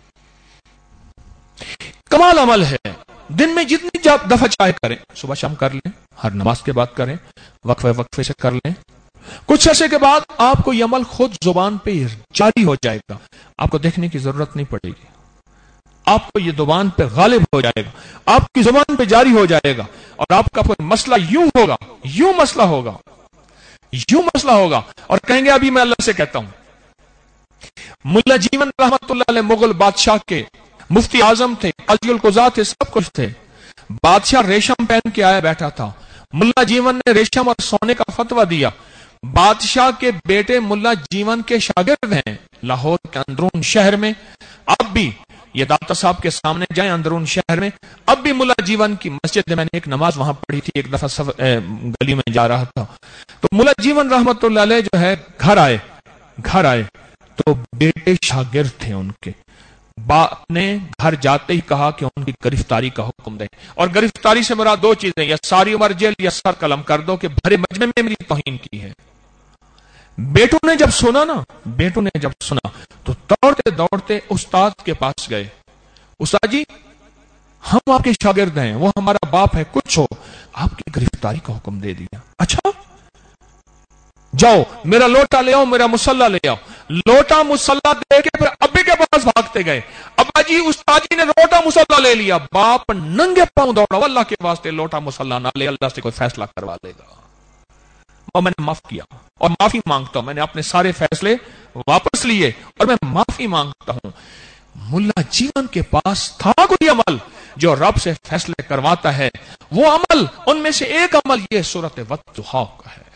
[SPEAKER 1] کمال عمل ہے. دن میں جتنی دفعہ چاہے کریں، صبح شام کر لیں، ہر نماز کے بعد کریں، وقفے وقفے سے کر لیں. کچھ عرصے کے بعد آپ کو یہ عمل خود زبان پہ جاری ہو جائے گا. آپ کو دیکھنے کی ضرورت نہیں پڑے گی. آپ کو یہ زبان پہ غالب ہو جائے گا، آپ کی زبان پہ جاری ہو جائے گا. اور آپ کا کوئی مسئلہ یوں ہوگا، یوں مسئلہ ہوگا، یوں مسئلہ ہوگا اور کہیں گے ابھی میں اللہ سے کہتا ہوں. ملا جیون رحمت اللہ علیہ مغل بادشاہ کے مفتی اعظم تھے، قاضی القضاء تھے، سب کچھ تھے. بادشاہ ریشم پہن کے آیا بیٹھا تھا. ملا جیون نے ریشم اور سونے کا فتویٰ دیا. بادشاہ کے بیٹے ملا جیون کے شاگرد ہیں لاہور کے اندرون شہر میں. اب بھی یہ داتا صاحب کے سامنے جائیں اندرون شہر میں، اب بھی ملا جیون کی مسجد میں، میں نے ایک نماز وہاں پڑھی تھی، ایک دفعہ سفر گلی میں جا رہا تھا تو ملا جیون رحمت اللہ علیہ جو ہے گھر آئے گھر آئے تو بیٹے شاگرد تھے ان کے. باپ نے گھر جاتے ہی کہا کہ ان کی گرفتاری کا حکم دیں، اور گرفتاری سے مراد دو چیزیں، یا ساری عمر جیل یا سر قلم کر دو کہ بھرے مجمع میں میری توہین کی ہے. بیٹوں نے جب سنا نا بیٹوں نے جب سنا تو دوڑتے دوڑتے استاد کے پاس گئے. استاد جی ہم آپ کے شاگرد ہیں، وہ ہمارا باپ ہے، کچھ ہو، آپ کی گرفتاری کا حکم دے دیا. اچھا جاؤ میرا لوٹا لے آؤ، میرا مسلح لے آؤ. لوٹا مسلح دے کے پھر ابے کے پاس بھاگتے گئے. ابا جی استاد جی نے لوٹا مسلح لے لیا. باپ ننگے پاؤں دوڑا، اللہ کے واسطے لوٹا مسلح نہ لے، اللہ سے کوئی فیصلہ کروا لے گا. اور میں نے معاف کیا اور معافی مانگتا ہوں، میں نے اپنے سارے فیصلے واپس لیے اور میں معافی مانگتا ہوں. ملا جیون کے پاس تھا کوئی عمل جو رب سے فیصلے کرواتا ہے. وہ عمل، ان میں سے ایک عمل یہ سورۃ والضحیٰ کا ہے.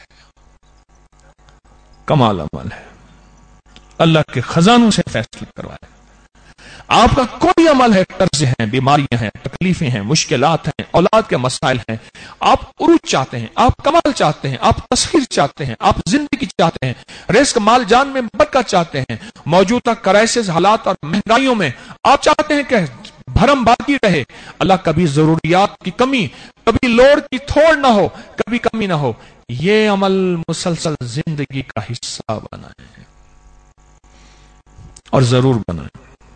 [SPEAKER 1] کمال عمل ہے، اللہ کے خزانوں سے فیصلے کروائے. آپ کا کوئی عمل ہے، قرض ہیں، بیماریاں ہیں، تکلیفیں ہیں، مشکلات ہیں، اولاد کے مسائل ہیں، آپ عروج چاہتے ہیں، آپ کمال چاہتے ہیں، آپ تصویر چاہتے ہیں، آپ زندگی چاہتے ہیں، رزق مال جان میں برکت چاہتے ہیں، موجودہ کرائسس حالات اور مہنگائیوں میں آپ چاہتے ہیں کہ بھرم باقی رہے، اللہ کبھی ضروریات کی کمی، کبھی لوڑ کی تھوڑ نہ ہو، کبھی کمی نہ ہو. یہ عمل مسلسل زندگی کا حصہ بنائیں اور ضرور بنائیں.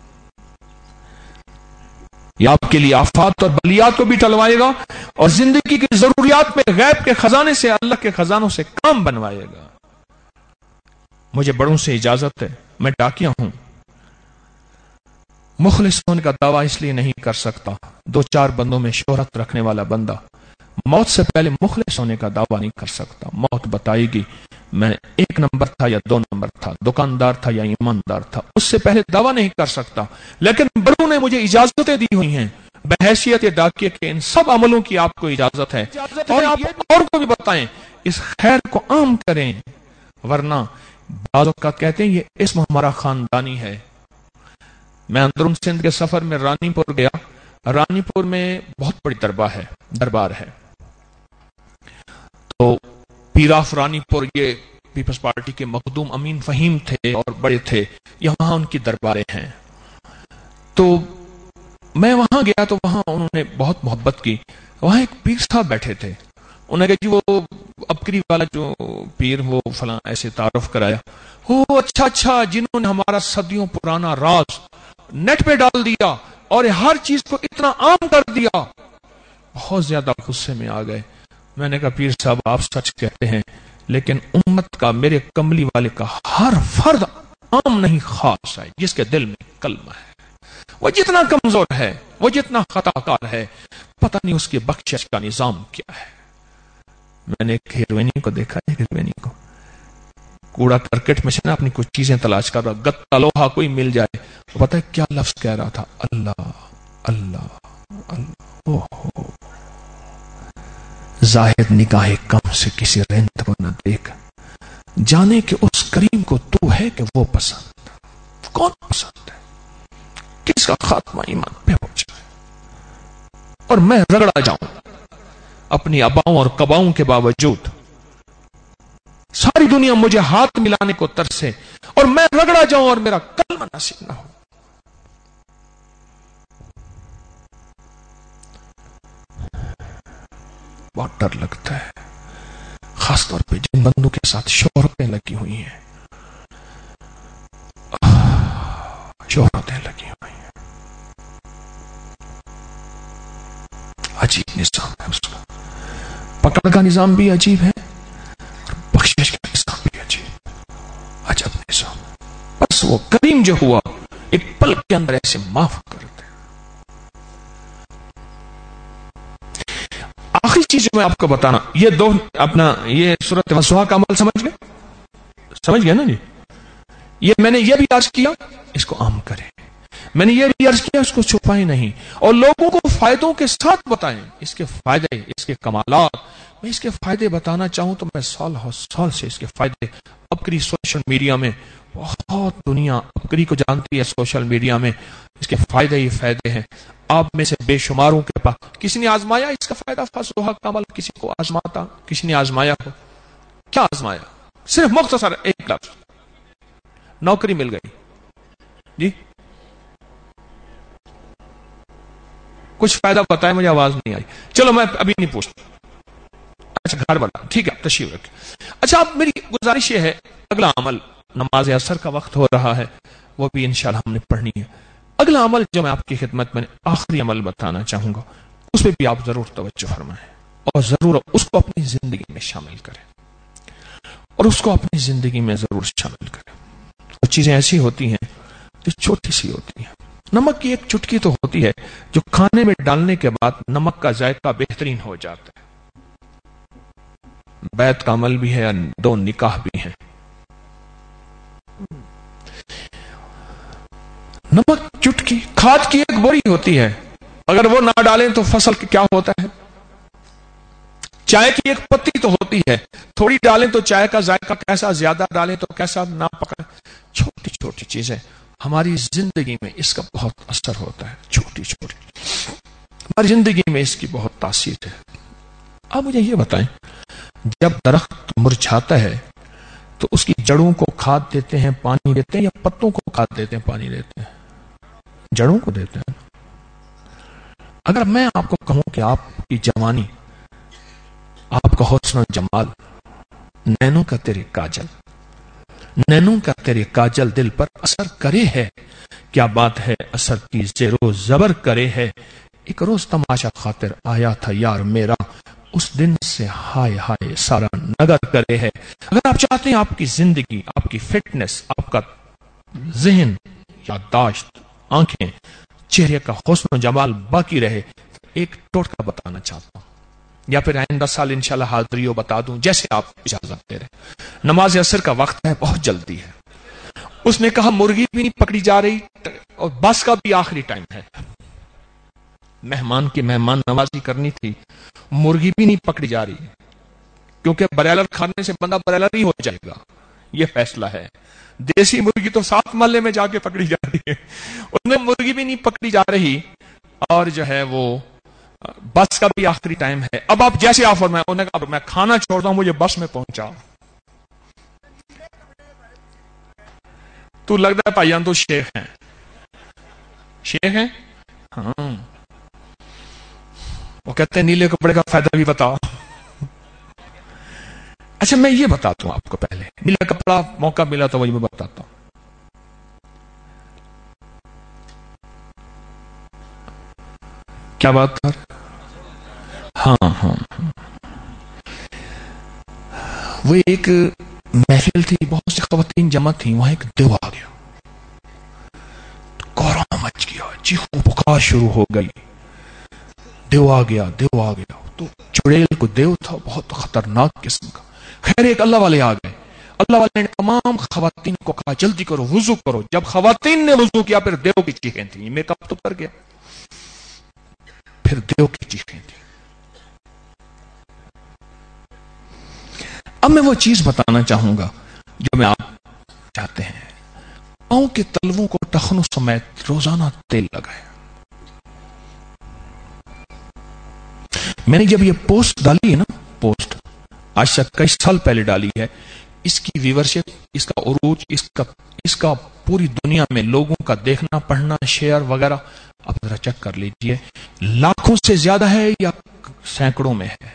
[SPEAKER 1] یہ آپ کے لیے آفات اور بلیات کو بھی ٹلوائے گا اور زندگی کی ضروریات میں غیب کے خزانے سے، اللہ کے خزانوں سے کام بنوائے گا. مجھے بڑوں سے اجازت ہے، میں ڈاکیا ہوں. مخلص ہونے کا دعویٰ اس لیے نہیں کر سکتا، دو چار بندوں میں شہرت رکھنے والا بندہ موت سے پہلے مخلص ہونے کا دعویٰ نہیں کر سکتا. موت بتائے گی میں ایک نمبر تھا یا دو نمبر تھا، دکاندار تھا یا ایماندار تھا، اس سے پہلے دعویٰ نہیں کر سکتا. لیکن بڑوں نے مجھے اجازتیں دی ہوئی ہیں بحیثیت ڈاکیے کے، ان سب عملوں کی آپ کو اجازت ہے، اور آپ اور کو بھی بتائیں، اس خیر کو عام کریں. ورنہ بعض اوقات کہتے ہیں یہ اسم ہمارا خاندانی ہے. میں اندرون سندھ کے سفر میں رانی پور گیا. رانی پور میں بہت بڑی دربار ہے دربار ہے تو پیر آف رانی پور یہ پیپلز پارٹی کے مخدوم امین فہیم تھے اور بڑے تھے، یہاں ان کی درباریں ہیں. تو میں وہاں گیا تو وہاں انہوں نے بہت محبت کی. وہاں ایک پیر صاحب بیٹھے تھے، انہوں نے کہا جی وہ ابکری والا جو پیر وہ فلاں ایسے تعارف کرایا. او اچھا اچھا، جنہوں نے ہمارا صدیوں پرانا راز نیٹ پہ ڈال دیا اور ہر چیز کو اتنا عام کر دیا. بہت زیادہ غصے میں آ گئے. میں نے کہا پیر صاحب آپ سچ کہتے ہیں، لیکن امت کا، میرے کملی والے کا ہر فرد عام نہیں خاص ہے، جس کے دل میں کلمہ ہے. وہ جتنا کمزور ہے، وہ جتنا خطا کار ہے، پتہ نہیں اس کی بخشش کا نظام کیا ہے. میں نے ایک ہیروئنی کو دیکھا، ایک ہیروئنی کو کوڑا کرکٹ میں سے نا اپنی کچھ چیزیں تلاش کر رہا، گتا لوہا کوئی مل جائے، وہ پتہ ہے کیا لفظ کہہ رہا تھا؟ اللہ اللہ اللہ. اوہ زاہد نگاہ کم سے کسی رند کو نہ دیکھ، جانے کہ اس کریم کو تو ہے کہ وہ پسند. کون پسند ہے؟ کس کا خاتمہ ایمان پہ ہو جائے اور میں رگڑا جاؤں اپنی اباؤں اور کباؤں کے باوجود، ساری دنیا مجھے ہاتھ ملانے کو ترسے اور میں رگڑا جاؤں اور میرا کلمہ نصیب نہ ہو. بہت ڈر لگتا ہے، خاص طور پہ جن بندوں کے ساتھ شہرتیں لگی ہوئی ہیں. شہرتیں لگی ہوئی ہیں، عجیب نظام ہے اس کا. پکڑ کا نظام بھی عجیب ہے اور بخشش کا نظام بھی عجیب، عجب نظام. بس وہ کریم جو ہوا ایک پل کے اندر ایسے معاف کرتے. آخری چیز جو میں آپ کو بتانا، یہ دو اپنا یہ سورۃ والضحیٰ کا عمل سمجھ گئے سمجھ گئے نا جی. یہ میں نے یہ بھی عرض کیا اس کو عام کریں، میں نے یہ بھی عرض کیا اس کو چھپائیں نہیں، اور لوگوں کو فائدوں کے ساتھ بتائیں، اس کے فائدے، اس کے کمالات۔ میں اس کے فائدے بتانا چاہوں تو میں سال ہر سال سے اس کے فائدے، ابکری سوشل میڈیا میں بہت دنیا ابکری کو جانتی ہے، سوشل میڈیا میں اس کے فائدے ہی فائدے ہیں۔ آپ میں سے بے شماروں کے پاس کسی نے آزمایا اس کا فائدہ، فضلہ کا عمل کسی کو آزماتا، کسی نے آزمایا ہو؟ کیا آزمایا؟ صرف مختصر ایک لفظ، نوکری مل گئی جی، کچھ فائدہ بتائے، مجھے آواز نہیں آئی، چلو میں ابھی نہیں پوچھتا، اچھا گھر والا ٹھیک ہے تشریف رکھیں۔ اچھا اب میری گزارش یہ ہے، اگلا عمل، نماز عصر کا وقت ہو رہا ہے، وہ بھی انشاءاللہ ہم نے پڑھنی ہے۔ اگلا عمل جو میں آپ کی خدمت میں آخری عمل بتانا چاہوں گا، اس پہ بھی آپ ضرور توجہ فرمائیں اور ضرور اس کو اپنی زندگی میں شامل کریں، اور اس کو اپنی زندگی میں ضرور شامل کریں۔ وہ چیزیں ایسی ہوتی ہیں جو چھوٹی سی ہوتی ہیں، نمک کی ایک چٹکی تو ہوتی ہے جو کھانے میں ڈالنے کے بعد نمک کا ذائقہ بہترین ہو جاتا ہے۔ بیعت کا عمل بھی ہے، دو نکاح بھی ہیں۔ نمک چٹکی، کھاد کی ایک بوری ہوتی ہے، اگر وہ نہ ڈالیں تو فصل کیا ہوتا ہے؟ چائے کی ایک پتی تو ہوتی ہے، تھوڑی ڈالیں تو چائے کا ذائقہ کیسا، زیادہ ڈالیں تو کیسا، نہ پکا۔ چھوٹی چھوٹی چیزیں ہماری زندگی میں اس کا بہت اثر ہوتا ہے، چھوٹی چھوٹی ہماری زندگی میں اس کی بہت تاثیر ہے۔ اب مجھے یہ بتائیں، جب درخت مرجھاتا ہے تو اس کی جڑوں کو کھاد دیتے ہیں، پانی دیتے ہیں، یا پتوں کو کھاد دیتے ہیں، پانی دیتے ہیں؟ جڑوں کو دیتے ہیں۔ اگر میں آپ کو کہوں کہ آپ کی جوانی، آپ کا حسن و جمال، نینوں کا تیرے کاجل، نینوں کا تیرے کاجل دل پر اثر کرے ہے، کیا بات ہے اثر کی زیر و زبر کرے ہے، ایک روز تماشا خاطر آیا تھا یار میرا، اس دن سے ہائے ہائے سارا نگر کرے ہے۔ اگر آپ چاہتے ہیں آپ کی زندگی، آپ کی فٹنس، آپ کا ذہن، یادداشت، آنکھیں، چہرے کا حسن و جمال باقی رہے، ایک ٹوٹکا بتانا چاہتا ہوں، یا پھر آئندہ سال انشاءاللہ حاضریوں بتا دوں، جیسے آپ اجازت دے رہے۔ نماز عصر کا وقت ہے، بہت جلدی ہے۔ اس نے کہا مرغی بھی نہیں پکڑی جا رہی اور بس کا بھی آخری ٹائم ہے، مہمان کی مہمان نوازی کرنی تھی، مرغی بھی نہیں پکڑی جا رہی، کیونکہ برائلر کھانے سے بندہ برائلر ہی ہو جائے گا، یہ فیصلہ ہے۔ دیسی مرغی تو سات محلے میں جا کے پکڑی جا رہی ہے، اس میں مرغی بھی نہیں پکڑی جا رہی، اور جو ہے وہ بس کا بھی آخری ٹائم ہے۔ اب آپ جیسے آپ فرمائیں، انہوں نے کہا میں کھانا چھوڑتا ہوں، مجھے بس میں پہنچا۔ تو لگتا ہے بھائیان تو شیخ ہیں، شیخ ہیں، ہاں۔ وہ کہتے ہیں نیلے کپڑے کا فائدہ بھی بتا۔ اچھا میں یہ بتاتا ہوں آپ کو، پہلے نیلا کپڑا موقع ملا تو وہی میں بتاتا ہوں۔ کیا بات کر، ہاں ہاں وہ ایک محفل تھی، بہت سی خواتین جمع تھیں، وہاں ایک دیو آ گیا، کوہرام مچ گیا، چیخو پکار شروع ہو گئی، دیو آ گیا، دیو آ گیا۔ تو چڑیل کو دیو تھا، بہت خطرناک قسم کا۔ خیر ایک اللہ والے آ گئے، اللہ والے نے تمام خواتین کو کہا جلدی کرو، وضو کرو۔ جب خواتین نے وضو کیا، پھر دیو کی چیخیں تھیں، میک اپ تو کر گیا، پھر دیو کی چیخیں تھیں۔ اب میں وہ چیز بتانا چاہوں گا جو میں آپ چاہتے ہیں، پاؤں کے تلووں کو ٹخنوں سمیت روزانہ تیل لگائے۔ میں نے جب یہ پوسٹ ڈالی ہے نا، پوسٹ آج سے کئی سال پہلے ڈالی ہے، اس کی ویورشپ، اس کا عروج، اس کا اس کا پوری دنیا میں لوگوں کا دیکھنا، پڑھنا، شیئر وغیرہ آپ ذرا چیک کر لیجئے، لاکھوں سے زیادہ ہے یا سینکڑوں میں ہے۔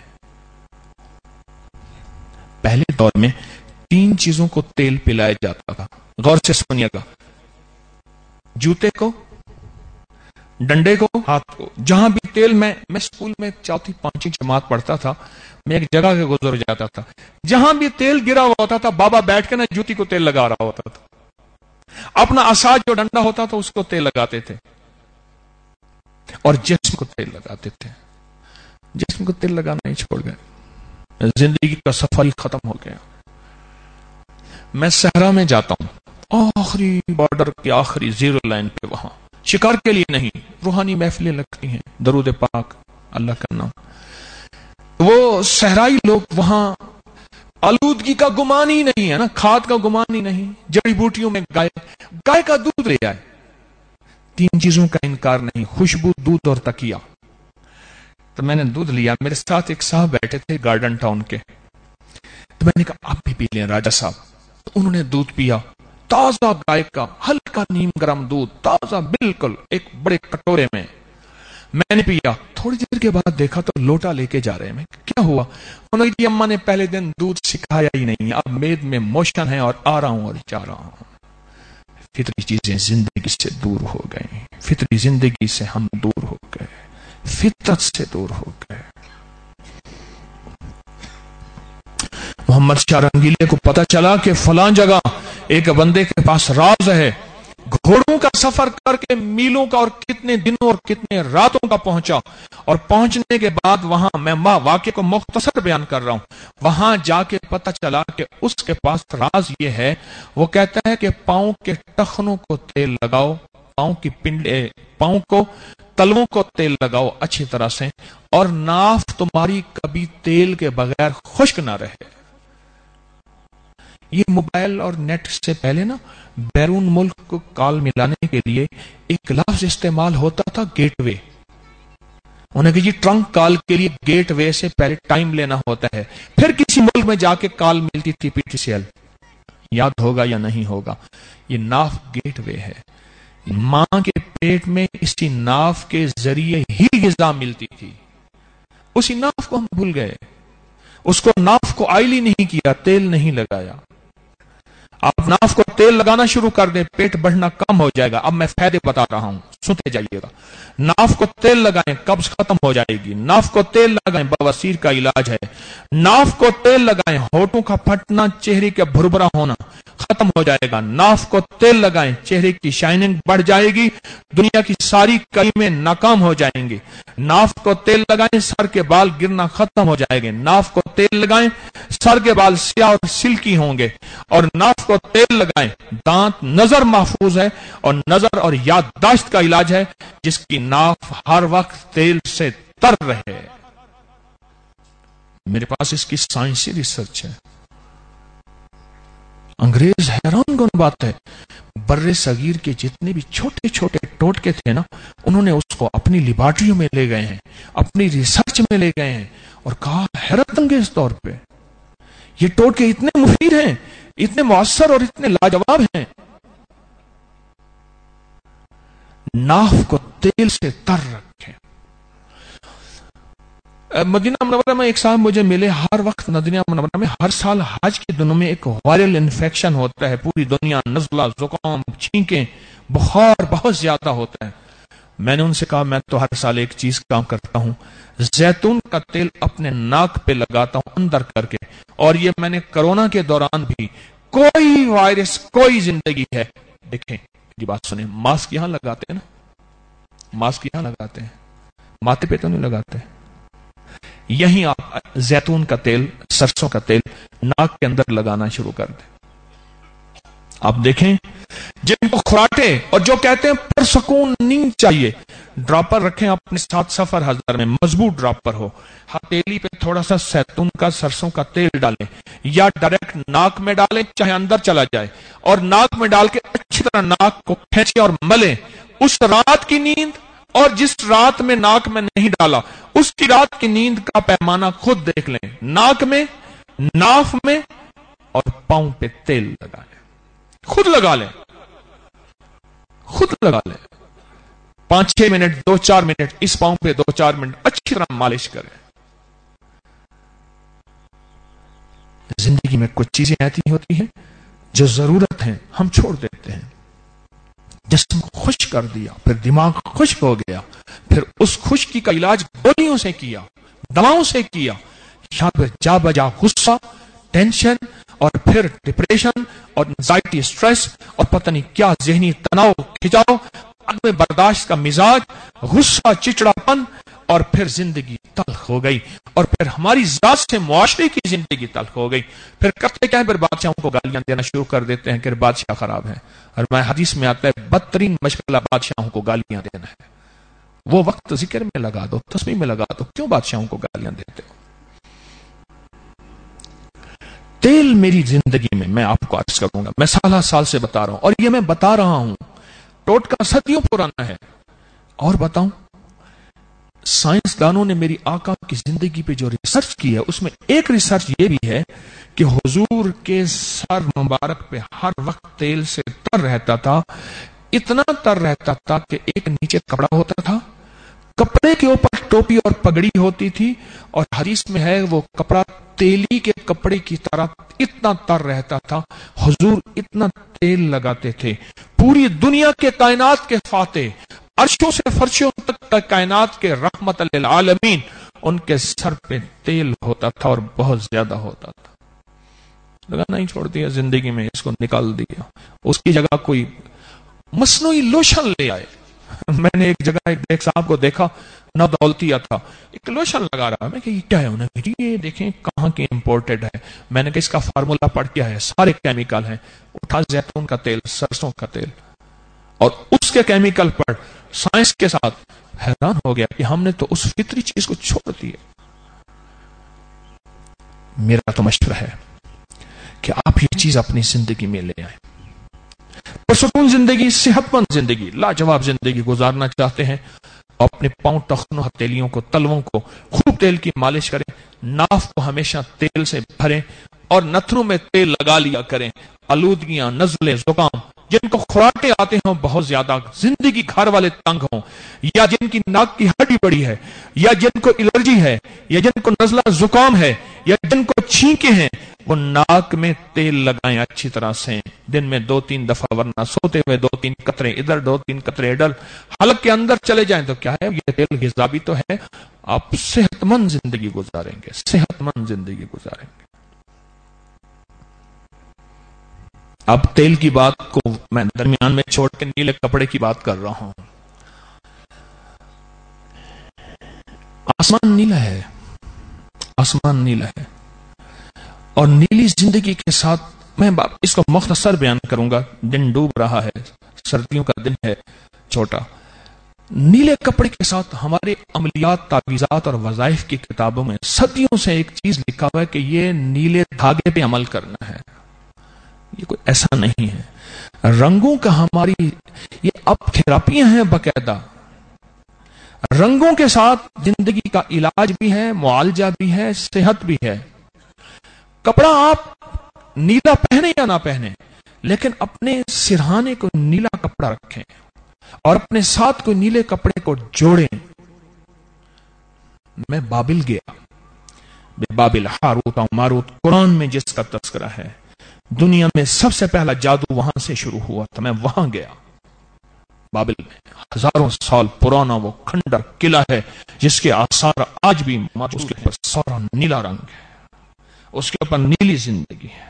[SPEAKER 1] پہلے دور میں تین چیزوں کو تیل پلایا جاتا تھا، غور سے سنیے گا، جوتے کو، ڈنڈے کو، ہاتھ کو، جہاں بھی تیل، میں میں اسکول میں چوتھی پانچویں جماعت پڑھتا تھا، میں ایک جگہ کے گزر جاتا تھا، جہاں بھی تیل گرا ہوا ہوتا تھا، بابا بیٹھ کے نا جوتی کو تیل لگا رہا ہوتا تھا، اپنا عصا جو ڈنڈا ہوتا تھا اس کو تیل لگاتے تھے، اور جسم کو تیل لگاتے تھے۔ جسم کو تیل لگانا ہی چھوڑ گئے، زندگی کا سفر ہی ختم ہو گیا۔ میں صحرا میں جاتا ہوں آخری بارڈر کے آخری زیرو لائن پہ، وہاں شکار کے لیے نہیں، روحانی محفلیں لگتی ہیں، درود پاک، اللہ کا نام. وہ صحرائی لوگ وہاں آلودگی کا گمان ہی نہیں ہے نا، کھاد کا گمان ہی نہیں، جڑی بوٹیوں میں گائے گائے کا دودھ لے آئے. تین چیزوں کا انکار نہیں، خوشبو، دودھ اور تکیہ. تو میں نے دودھ لیا، میرے ساتھ ایک صاحب بیٹھے تھے گارڈن ٹاؤن کے، تو میں نے کہا آپ بھی پی لیں راجہ صاحب. تو انہوں نے دودھ پیا، تازہ گائے کا ہلکا نیم گرم دودھ، تازہ بالکل، ایک بڑے کٹورے میں. میں نے پیا، تھوڑی دیر کے بعد دیکھا تو لوٹا لے کے جا رہے ہیں. میں کیا ہوا؟ انہوں نے کہا اماں نے پہلے دن دودھ سکھایا ہی نہیں، اب مید میں موشن ہے اور آ رہا ہوں اور جا رہا ہوں. فطری چیزیں زندگی سے دور ہو گئی، فطری زندگی سے ہم دور ہو گئے، فطرت سے دور ہو گئے. محمد شاہ رنگیلے کو پتا چلا کہ فلاں جگہ ایک بندے کے پاس راز ہے. گھوڑوں کا سفر کر کے میلوں کا اور کتنے دنوں اور کتنے راتوں کا پہنچا، اور پہنچنے کے بعد وہاں میں واقعے کو مختصر بیان کر رہا ہوں، وہاں جا کے پتا چلا کہ اس کے پاس راز یہ ہے. وہ کہتا ہے کہ پاؤں کے ٹخنوں کو تیل لگاؤ، پاؤں کی پنڈے، پاؤں کو تلووں کو تیل لگاؤ اچھی طرح سے، اور ناف تمہاری کبھی تیل کے بغیر خشک نہ رہے. یہ موبائل اور نیٹ سے پہلے نا بیرون ملک کو کال ملانے کے لیے ایک لفظ استعمال ہوتا تھا، گیٹ وے. انہیں کہ جی ٹرنک کال کے لیے گیٹ وے سے پہلے ٹائم لینا ہوتا ہے، پھر کسی ملک میں جا کے کال ملتی تھی پی ٹی سی ایل. یاد ہوگا یا نہیں ہوگا، یہ ناف گیٹ وے ہے. ماں کے پیٹ میں اسی ناف کے ذریعے ہی غذا ملتی تھی. اسی ناف کو ہم بھول گئے، اس کو ناف کو آئلی نہیں کیا، تیل نہیں لگایا. آپ ناف کو تیل لگانا شروع کر دیں، پیٹ بڑھنا کم ہو جائے گا. اب میں فائدے بتا رہا ہوں، سنتے جائیے گا. ناف کو تیل لگائیں، قبض ختم ہو جائے گی. ناف کو تیل لگائیں، بواسیر کا علاج ہے. ناف کو تیل لگائیں، ہونٹوں کا پھٹنا، چہرے کا بھربھرا ہونا ختم ہو جائے گا. ناف کو تیل لگائیں، چہرے کی شائننگ بڑھ جائے گی، دنیا کی ساری کریمیں ناکام ہو جائیں گی. ناف کو تیل لگائیں، سر کے بال گرنا ختم ہو جائے گے. ناف کو تیل لگائیں، سر کے بال سیاہ اور سلکی ہوں گے. اور ناف کو تیل لگائیں، دانت، نظر محفوظ ہے، اور نظر اور یادداشت کا علاج ہے جس کی ناف ہر وقت تیل سے تر رہے. میرے پاس اس کی سائنسی ریسرچ ہے. انگریز حیران کن بات ہے، برے صغیر کے جتنے بھی چھوٹے چھوٹے ٹوٹکے تھے نا، انہوں نے اس کو اپنی لیبارٹریوں میں لے گئے ہیں، اپنی ریسرچ میں لے گئے ہیں، اور کہا حیرت انگیز طور پہ یہ ٹوٹکے اتنے مفید ہیں، اتنے مؤثر اور اتنے لاجواب ہیں. ناف کو تیل سے تر رکھیں. مدینہ منورہ میں ایک صاحب مجھے ملے، ہر وقت مدینہ منورہ میں ہر سال حج کے دنوں میں ایک وائرل انفیکشن ہوتا ہے، پوری دنیا نزلہ، زکام، چھینکیں، بخار بہت زیادہ ہوتا ہے. میں نے ان سے کہا میں تو ہر سال ایک چیز کام کرتا ہوں، زیتون کا تیل اپنے ناک پہ لگاتا ہوں اندر کر کے، اور یہ میں نے کرونا کے دوران بھی، کوئی وائرس کوئی زندگی ہے. دیکھیں یہ بات سنیں، ماسک یہاں لگاتے ہیں نا، ماسک یہاں لگاتے ہیں، ماتھے پہ تو نہیں لگاتے. یہیں آپ زیتون کا تیل، سرسوں کا تیل ناک کے اندر لگانا شروع کر دیں. آپ دیکھیں جن کو خراٹے اور جو کہتے ہیں پرسکون نیند چاہیے، ڈراپر رکھیں اپنے ساتھ سفر حضر میں، مضبوط ڈراپر ہو. ہتھیلی پہ تھوڑا سا زیتون کا، سرسوں کا تیل ڈالیں، یا ڈائریکٹ ناک میں ڈالیں چاہے اندر چلا جائے، اور ناک میں ڈال کے اچھی طرح ناک کو کھینچیں اور ملیں. اس رات کی نیند اور جس رات میں ناک میں نہیں ڈالا، اس کی رات کی نیند کا پیمانہ خود دیکھ لیں. ناک میں، ناف میں اور پاؤں پہ تیل لگا لیں، خود لگا لیں، خود لگا لیں. پانچ چھ منٹ، دو چار منٹ اس پاؤں پہ دو چار منٹ اچھی طرح مالش کریں. زندگی میں کچھ چیزیں ایسی ہوتی ہیں جو ضرورت ہیں ہم چھوڑ دیتے ہیں. جسم خشک کر دیا، پھر دماغ خشک ہو گیا، پھر اس خشکی کا علاج گولیوں سے کیا، دواؤں سے کیا، یا پھر جا بجا غصہ، ٹینشن، اور پھر ڈپریشن اور انزائٹی، سٹریس، اور پتہ نہیں کیا ذہنی تناؤ، کھچاؤ، عدم برداشت کا مزاج، غصہ، چچڑا پن، اور پھر زندگی تلخ ہو گئی، اور پھر ہماری ذات سے معاشرے کی زندگی تلخ ہو گئی. پھر کرتے کیا ہے؟ پھر بادشاہوں کو گالیاں دینا شروع کر دیتے ہیں کہ بادشاہ خراب ہے. اور میں حدیث میں آتا ہے بدترین مشغلہ بادشاہوں کو گالیاں دینا ہے. وہ وقت ذکر میں لگا دو، تسبیح میں لگا دو، کیوں بادشاہوں کو گالیاں دیتے ہو؟ تیل میری زندگی میں، میں آپ کو عرض کروں گا، میں سالہ سال سے بتا رہا ہوں، اور یہ میں بتا رہا ہوں ٹوٹکا صدیوں پرانا ہے. اور بتاؤں، سائنسدانوں نے میری آقا کی زندگی پہ جو ریسرچ کی ہے، اس میں ایک ریسرچ یہ بھی ہے کہ حضور کے سر مبارک پہ ہر وقت تیل سے تر رہتا تھا. اتنا تر رہتا تھا کہ ایک نیچے کپڑا ہوتا تھا، کپڑے کے اوپر ٹوپی اور پگڑی ہوتی تھی، اور حدیث میں ہے وہ کپڑا تیلی کے کپڑے کی طرح اتنا تر رہتا تھا. حضور اتنا تیل لگاتے تھے. پوری دنیا کے کائنات کے فاتح، عرشوں سے فرشوں تک کائنات کے رحمت للعالمین، ان کے سر پہ تیل ہوتا تھا اور بہت زیادہ ہوتا تھا. لگانا ہی چھوڑ دیا زندگی میں، اس کو نکال دیا. اس کی جگہ کوئی مصنوعی لوشن لے آئے. میں نے ایک جگہ ایک دیکھ صاحب کو دیکھا، نہ دولتیا تھا، ایک لوشن لگا رہا. میں کہ یہ کیا ہے؟ انہوں نے کہا یہ دیکھیں کہاں کی امپورٹڈ ہے. میں نے کہا اس کا فارمولا پڑھ کیا ہے؟ سارے کیمیکل ہیں. اٹھا زیتون کا تیل، سرسوں کا تیل، اور اس کے کیمیکل پر سائنس کے ساتھ حیران ہو گیا کہ ہم نے تو اس فطری چیز کو چھوڑ دیا. میرا تو مشورہ ہے کہ آپ یہ چیز اپنی زندگی میں لے آئیں. پرسکون زندگی، صحت مند زندگی، لاجواب زندگی گزارنا چاہتے ہیں، اپنے پاؤں، ٹخنوں، ہتھیلیوں کو، تلووں کو خوب تیل کی مالش کریں. ناف کو ہمیشہ تیل سے بھریں اور نتھروں میں تیل لگا لیا کریں. آلودگیاں، نزلے، زکام، جن کو خراٹے آتے ہوں بہت زیادہ، زندگی گھر والے تنگ ہوں، یا جن کی ناک کی ہڈی بڑی ہے، یا جن کو الرجی ہے، یا جن کو نزلہ زکام ہے، یا جن کو چھینکیں ہیں، وہ ناک میں تیل لگائیں اچھی طرح سے، دن میں دو تین دفعہ، ورنہ سوتے ہوئے دو تین قطرے ادھر، دو تین قطرے ادھر، حلق کے اندر چلے جائیں. تو کیا ہے؟ یہ تیل غذا بھی تو ہے. آپ صحت مند زندگی گزاریں گے، صحت مند زندگی گزاریں گے. اب تیل کی بات کو میں درمیان میں چھوڑ کے نیلے کپڑے کی بات کر رہا ہوں. آسمان نیلا ہے، آسمان نیلا ہے، اور نیلی زندگی کے ساتھ میں اس کو مختصر بیان کروں گا. دن ڈوب رہا ہے، سردیوں کا دن ہے چھوٹا. نیلے کپڑے کے ساتھ ہمارے عملیات، تعویذات اور وظائف کی کتابوں میں صدیوں سے ایک چیز لکھا ہوا ہے کہ یہ نیلے دھاگے پہ عمل کرنا ہے. یہ کوئی ایسا نہیں ہے. رنگوں کا ہماری یہ اب تھراپیاں ہیں باقاعدہ. رنگوں کے ساتھ زندگی کا علاج بھی ہے، معالجہ بھی ہے، صحت بھی ہے. کپڑا آپ نیلا پہنے یا نہ پہنے، لیکن اپنے سرہانے کو نیلا کپڑا رکھیں اور اپنے ساتھ کو نیلے کپڑے کو جوڑیں. میں بابل گیا، بے بابل ہاروت و ماروت، قرآن میں جس کا تذکرہ ہے، دنیا میں سب سے پہلا جادو وہاں سے شروع ہوا تھا. میں وہاں گیا. بابل میں ہزاروں سال پرانا وہ کھنڈر قلعہ ہے جس کے آثار آج بھی موجود. اس کے اوپر سارا نیلا رنگ ہے، اس کے اوپر نیلی زندگی ہے.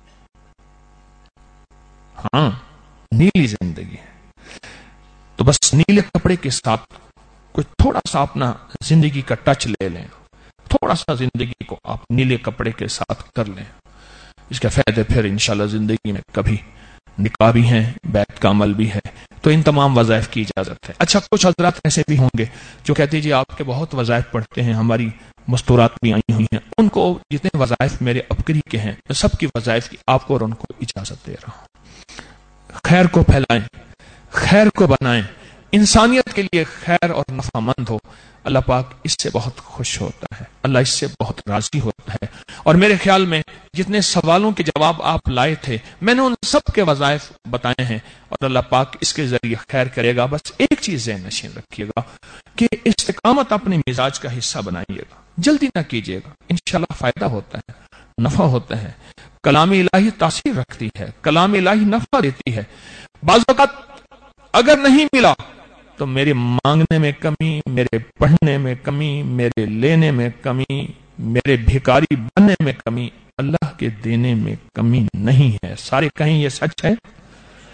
[SPEAKER 1] ہاں، نیلی زندگی ہے. تو بس نیلے کپڑے کے ساتھ کوئی تھوڑا سا اپنا زندگی کا ٹچ لے لیں، تھوڑا سا زندگی کو آپ نیلے کپڑے کے ساتھ کر لیں. اس کے فائدے پھر انشاءاللہ زندگی میں کبھی نکاح بھی ہیں، بیت کا عمل بھی ہے. تو ان تمام وظائف کی اجازت ہے. اچھا، کچھ حضرات ایسے بھی ہوں گے جو کہتے جی آپ کے بہت وظائف پڑھتے ہیں، ہماری مستورات بھی آئی ہوئی ہیں، ان کو جتنے وظائف میرے ابکری کے ہیں، میں سب کی وظائف کی آپ کو اور ان کو اجازت دے رہا ہوں. خیر کو پھیلائیں، خیر کو بنائیں، انسانیت کے لیے خیر اور نفع مند ہو. اللہ پاک اس سے بہت خوش ہوتا ہے، اللہ اس سے بہت راضی ہوتا ہے. اور میرے خیال میں جتنے سوالوں کے جواب آپ لائے تھے، میں نے ان سب کے وظائف بتائے ہیں، اور اللہ پاک اس کے ذریعے خیر کرے گا. بس ایک چیز ذہن نشین رکھیے گا کہ استقامت اپنے مزاج کا حصہ بنائیے گا، جلدی نہ کیجیے گا. انشاءاللہ فائدہ ہوتا ہے، نفع ہوتا ہے. کلام الہی تاثیر رکھتی ہے، کلام الہی نفع دیتی ہے. بعض اوقات اگر نہیں ملا تو میرے مانگنے میں کمی، میرے پڑھنے میں کمی، میرے لینے میں کمی، میرے بھکاری بننے میں کمی، اللہ کے دینے میں کمی نہیں ہے. سارے کہیں یہ سچ ہے.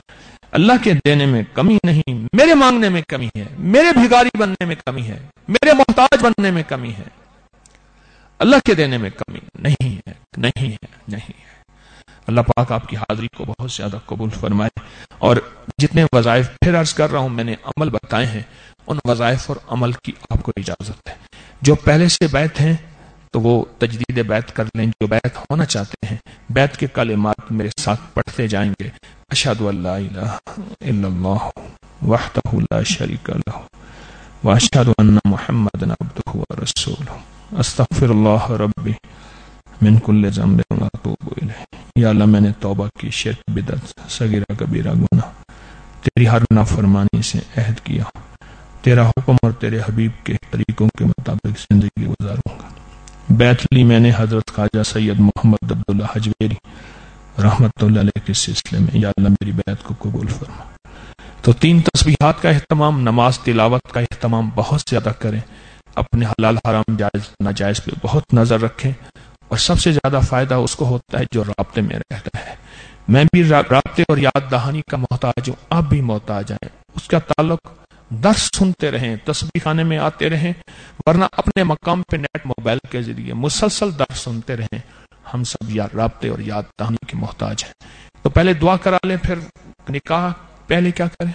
[SPEAKER 1] اللہ کے دینے میں کمی نہیں، میرے مانگنے میں کمی ہے، میرے بھکاری بننے میں کمی ہے، میرے محتاج بننے میں کمی ہے، اللہ کے دینے میں کمی نہیں ہے، نہیں ہے، نہیں ہے۔ اللہ پاک آپ کی حاضری کو بہت زیادہ قبول فرمائے۔ اور جتنے وظائف پھر عرض کر رہا ہوں میں نے عمل بتائے ہیں، ان وظائف اور عمل کی آپ کو اجازت ہے۔ جو پہلے سے بیت ہیں تو وہ تجدید بیت کر لیں، جو بیت ہونا چاہتے ہیں بیت کے کلمات میرے ساتھ پڑھتے جائیں گے۔ اشہد ان لا الہ الا اللہ وحدہ لا شریک لہ واشہد ان محمدا عبدہ ورسولہ استغفر اللہ ربی من کل ذنب واتوب الیہ۔ یا اللہ میں نے توبہ کی، شرک، بدعت، صغیرہ کبیرہ گناہ، تیری ہر نافرمانی سے عہد کیا، تیرا حکم اور تیرے حبیب کے طریقوں کے مطابق زندگی گزاروں گا۔ بیت لی میں نے حضرت خواجہ سید محمد عبداللہ حجویری رحمت اللہ علیہ کے سلسلے میں، یا اللہ میری بیعت کو قبول فرما۔ تو تین تسبیحات کا اہتمام، نماز تلاوت کا اہتمام بہت زیادہ کریں، اپنے حلال حرام جائز ناجائز پہ بہت نظر رکھیں، اور سب سے زیادہ فائدہ اس کو ہوتا ہے جو رابطے میں رہتا ہے۔ میں بھی رابطے اور یاد دہانی کا محتاج ہوں، آپ بھی محتاج ہیں۔ اس کا تعلق درس سنتے رہیں، تسبیح خانے میں آتے رہیں، ورنہ اپنے مقام پہ نیٹ موبائل کے ذریعے مسلسل درس سنتے رہیں۔ ہم سب یا رابطے اور یاد دہانی کے محتاج ہیں۔ تو پہلے دعا کرا لیں، پھر نکاح پہلے کیا کریں؟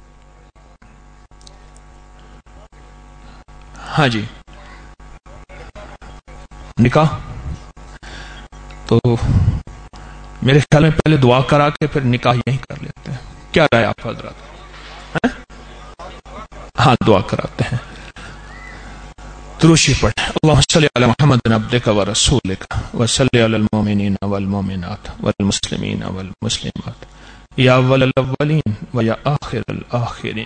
[SPEAKER 1] ہاں جی، نکاح تو میرے خیال میں پہلے دعا کرا کے پھر نکاح یہیں کر لیتے ہیں۔ کیا رائے آپ حضرات؟ ہاں دعا کراتے ہیں۔ دروشی پڑھیں۔ اللہم صلی علی محمد عبدک و رسولک و صلی علی المؤمنین والمؤمنات والمسلمین والمسلمات یا اول الاولین و یا آخر الاخرین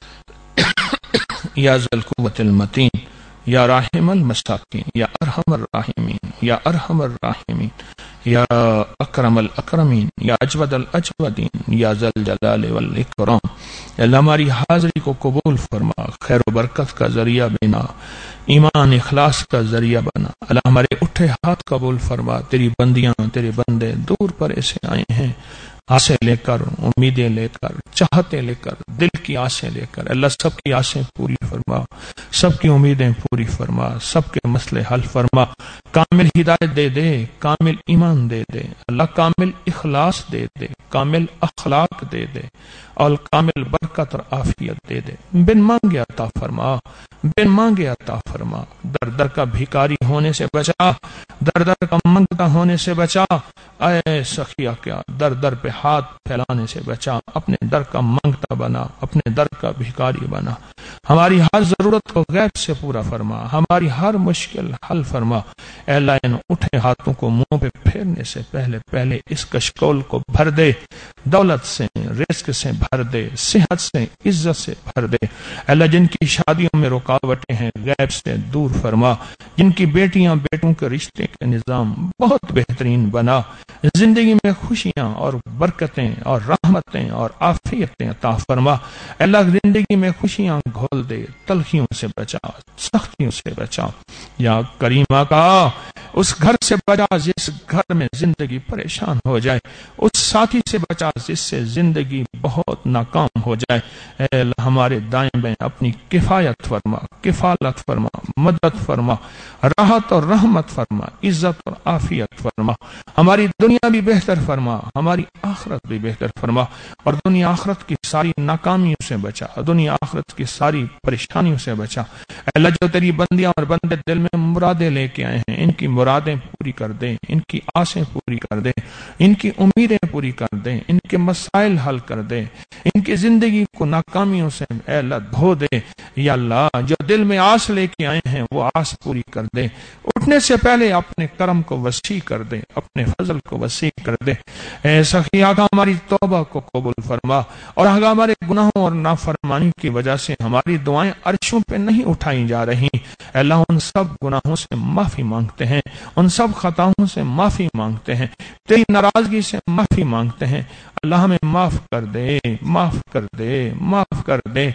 [SPEAKER 1] یا ذی القوة المتین یا راحم المساکین یا ارحم الراحمین یا ارحم الراحمین یا اکرم الاکرمین یا اجود الاجودین یا ذی الجلال والاکرام۔ اللہ ہماری حاضری کو قبول فرما، خیر و برکت کا ذریعہ بنا، ایمان اخلاص کا ذریعہ بنا۔ اللہ ہمارے اٹھے ہاتھ قبول فرما، تیری بندیاں تیرے بندے دور پر ایسے آئے ہیں، آسیں لے کر، امیدیں لے کر، چاہتے لے کر، دل کی آسیں لے کر۔ اللہ سب کی آسیں پوری فرما، سب کی امیدیں پوری فرما، سب کے مسئلے حل فرما، کامل ہدایت دے دے، کامل ایمان دے دے، اللہ کامل اخلاص دے دے، کامل اخلاق دے دے، اور کامل برکت اور عافیت دے دے۔ بن مانگے عطا فرما، بن مانگے عطا فرما، در در کا بھیکاری ہونے سے بچا، در در کا منگتا ہونے سے بچا، اے سخیہ کیا در در پہ ہاتھ پھیلانے سے بچا، اپنے در کا منگتا بنا، اپنے در کا بھیکاری بنا، ہماری ہر ضرورت کو غیب سے پورا فرما، ہماری ہر مشکل حل فرما۔ اے اللہ ان اٹھے ہاتھوں کو منہ پہ پھیرنے سے پہلے پہلے اس کشکول کو بھر دے، دولت سے، رزق سے بھر دے، صحت سے، عزت سے بھر دے۔ اے اللہ جن کی شادیوں میں رکاوٹیں ہیں غیب سے دور فرما، جن کی بیٹیاں بیٹوں کے رشتے کے نظام بہت بہترین بنا، زندگی میں خوشیاں اور برکتیں اور رحمتیں اور عافیتیں عطا فرما۔ اے اللہ زندگی میں خوشیاں گھول دے، تلخیوں سے بچا، سختیوں سے بچا۔ یا کریمہ کا اس گھر سے بچا جس گھر میں زندگی پریشان ہو جائے، اس ساتھی سے بچا جس سے زندگی بہت ناکام ہو جائے۔ اے اللہ ہمارے دائیں بائیں اپنی کفایت فرما، کفالت فرما، مدد فرما، راحت اور رحمت فرما، عزت اور عافیت فرما۔ ہماری دنیا بھی بہتر فرما، ہماری آخرت بھی بہتر فرما، اور دنیا آخرت کی ساری ناکامیوں سے بچا، دنیا آخرت کی ساری پریشانیوں سے بچا۔ اے اللہ جو تیری بندیاں اور بندے دل میں مرادیں لے کے آئے ہیں، ان کی مرادیں پوری کر دے، ان کی آسیں پوری کر دے، ان کی امیدیں پوری کر دے، ان کے مسائل حل کر دے، ان کی زندگی کو ناکامیوں سے اے اللہ دھو دے۔ یا اللہ جو دل میں آس لے کے آئے ہیں وہ آس پوری کر دے، اٹھنے سے پہلے اپنے کرم کو وسیع کر دے، اپنے فضل کو وسیع کر دے۔ اے سخی آقا ہماری توبہ کو قبول فرما، اور آقا ہمارے گناہوں اور نافرمانی کی وجہ سے ہماری دعائیں عرشوں پہ نہیں اٹھائی جا رہی۔ اے اللہ ان سب گناہوں سے معافی مانگتے ہیں، ان سب خطاؤں سے معافی مانگتے ہیں، تیری ناراضگی سے معافی مانگتے ہیں۔ اللہ ہمیں معاف کر دے، معاف کر دے، معاف کر دے۔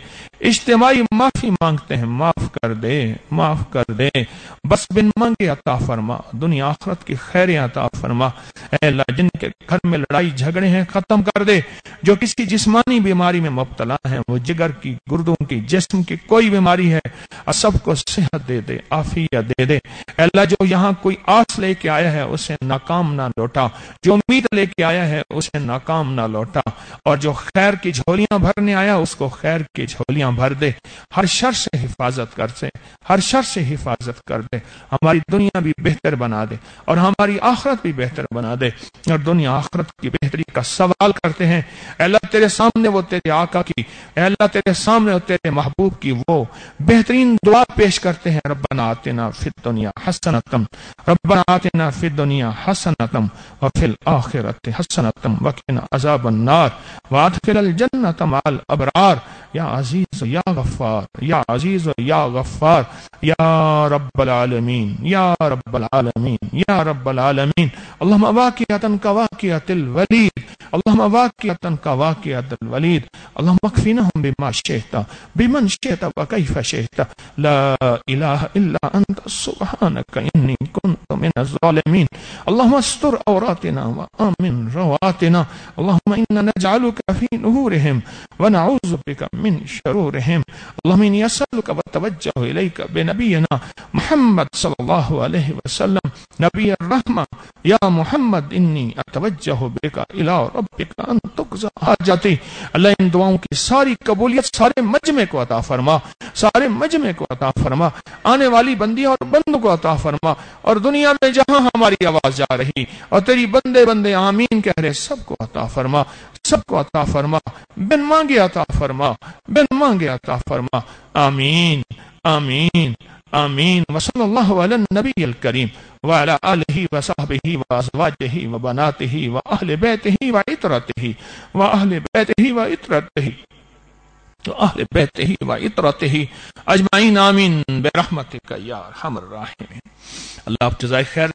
[SPEAKER 1] اجتماعی معافی مانگتے ہیں، معاف کر دے، معاف کر دے، بس بن مانگے عطا فرما، دنیا آخرت کی خیریں عطا فرما۔ اے اللہ جن کے گھر میں لڑائی جھگڑے ہیں ختم کر دے، جو کسی جسمانی بیماری میں مبتلا ہیں، وہ جگر کی، گردوں کی، جسم کی کوئی بیماری ہے، سب کو صحت دے دے، عافیت دے دے۔ اے اللہ جو یہاں کوئی آس لے کے آیا ہے اسے ناکام نہ لوٹا، جو امید لے کے آیا ہے اسے ناکام نہ لوٹا، اور جو خیر کی جھولیاں بھرنے آیا اس کو خیر کی جھولیاں بھر دے، ہر شر سے حفاظت کر دے، ہر شر سے حفاظت کر دے، ہماری دنیا بھی بہتر بنا دے اور ہماری آخرت بھی بہتر بنا دے، اور دنیا آخرت کی بہتری کا سوال کرتے ہیں۔ اے اللہ تیرے سامنے وہ تیرے آقا کی، اے اللہ تیرے سامنے وہ تیرے محبوب کی وہ بہترین دعا پیش کرتے ہیں، ربنا آتنا فی الدنیا حسنۃ، ربنا آتنا فی الدنیا حسنۃ وفی الآخرۃ حسنۃ وقنا عذاب النار وادخل الجنۃ مع الابرار یا عزیز یا غفار، یا عزیز یا غفار، یا رب العالمین، یا رب العالمین، یا رب العالمین۔ اللہم واقعۃ کواقعۃ الولید، اللہم واقعۃ کواقعۃ الولید، اللہم اکفناہم بما شئت بمن شئت وکیف شئت، لا الہ الا انت سبحانک انی کنت من الظالمین۔ اللہم استر عوراتنا وآمن رواتنا، اللہم انا نجعلک فی نحورہم ونعوذ بک من شرورہم۔ اللہم انی اسألک واتوجہ الیک بنبینا محمد صلی اللہ علیہ وسلم نبی الرحمہ، یا محمد انی اتوجہ بک الی ربک ان تقضی حاجتی۔ اللہ ان دعاؤں کی ساری قبولیت سارے مجمع کو عطا فرما، سارے مجمع کو عطا فرما، آنے والی بندی اور بندوں کو عطا فرما، اور دنیا میں جہاں ہماری آواز جا رہی اور تیری بندے بندے آمین کہہ رہے سب کو عطا فرما، سب کو عطا فرما، بن مانگے عطا فرما، بن مانگے عطا فرما، آمین آمین آمین۔ وصلی اللہ علی النبی الکریم وعلی آلہ وصحبہ وازواجہ وبناتہ واہل بیتہ وعطرتہ واہل بیتہ وعطرتہ واہل بیتہ وعطرتہ اجمعین، آمین برحمتک یا ارحم الراحمین۔ اللہ آپ جزائے خیر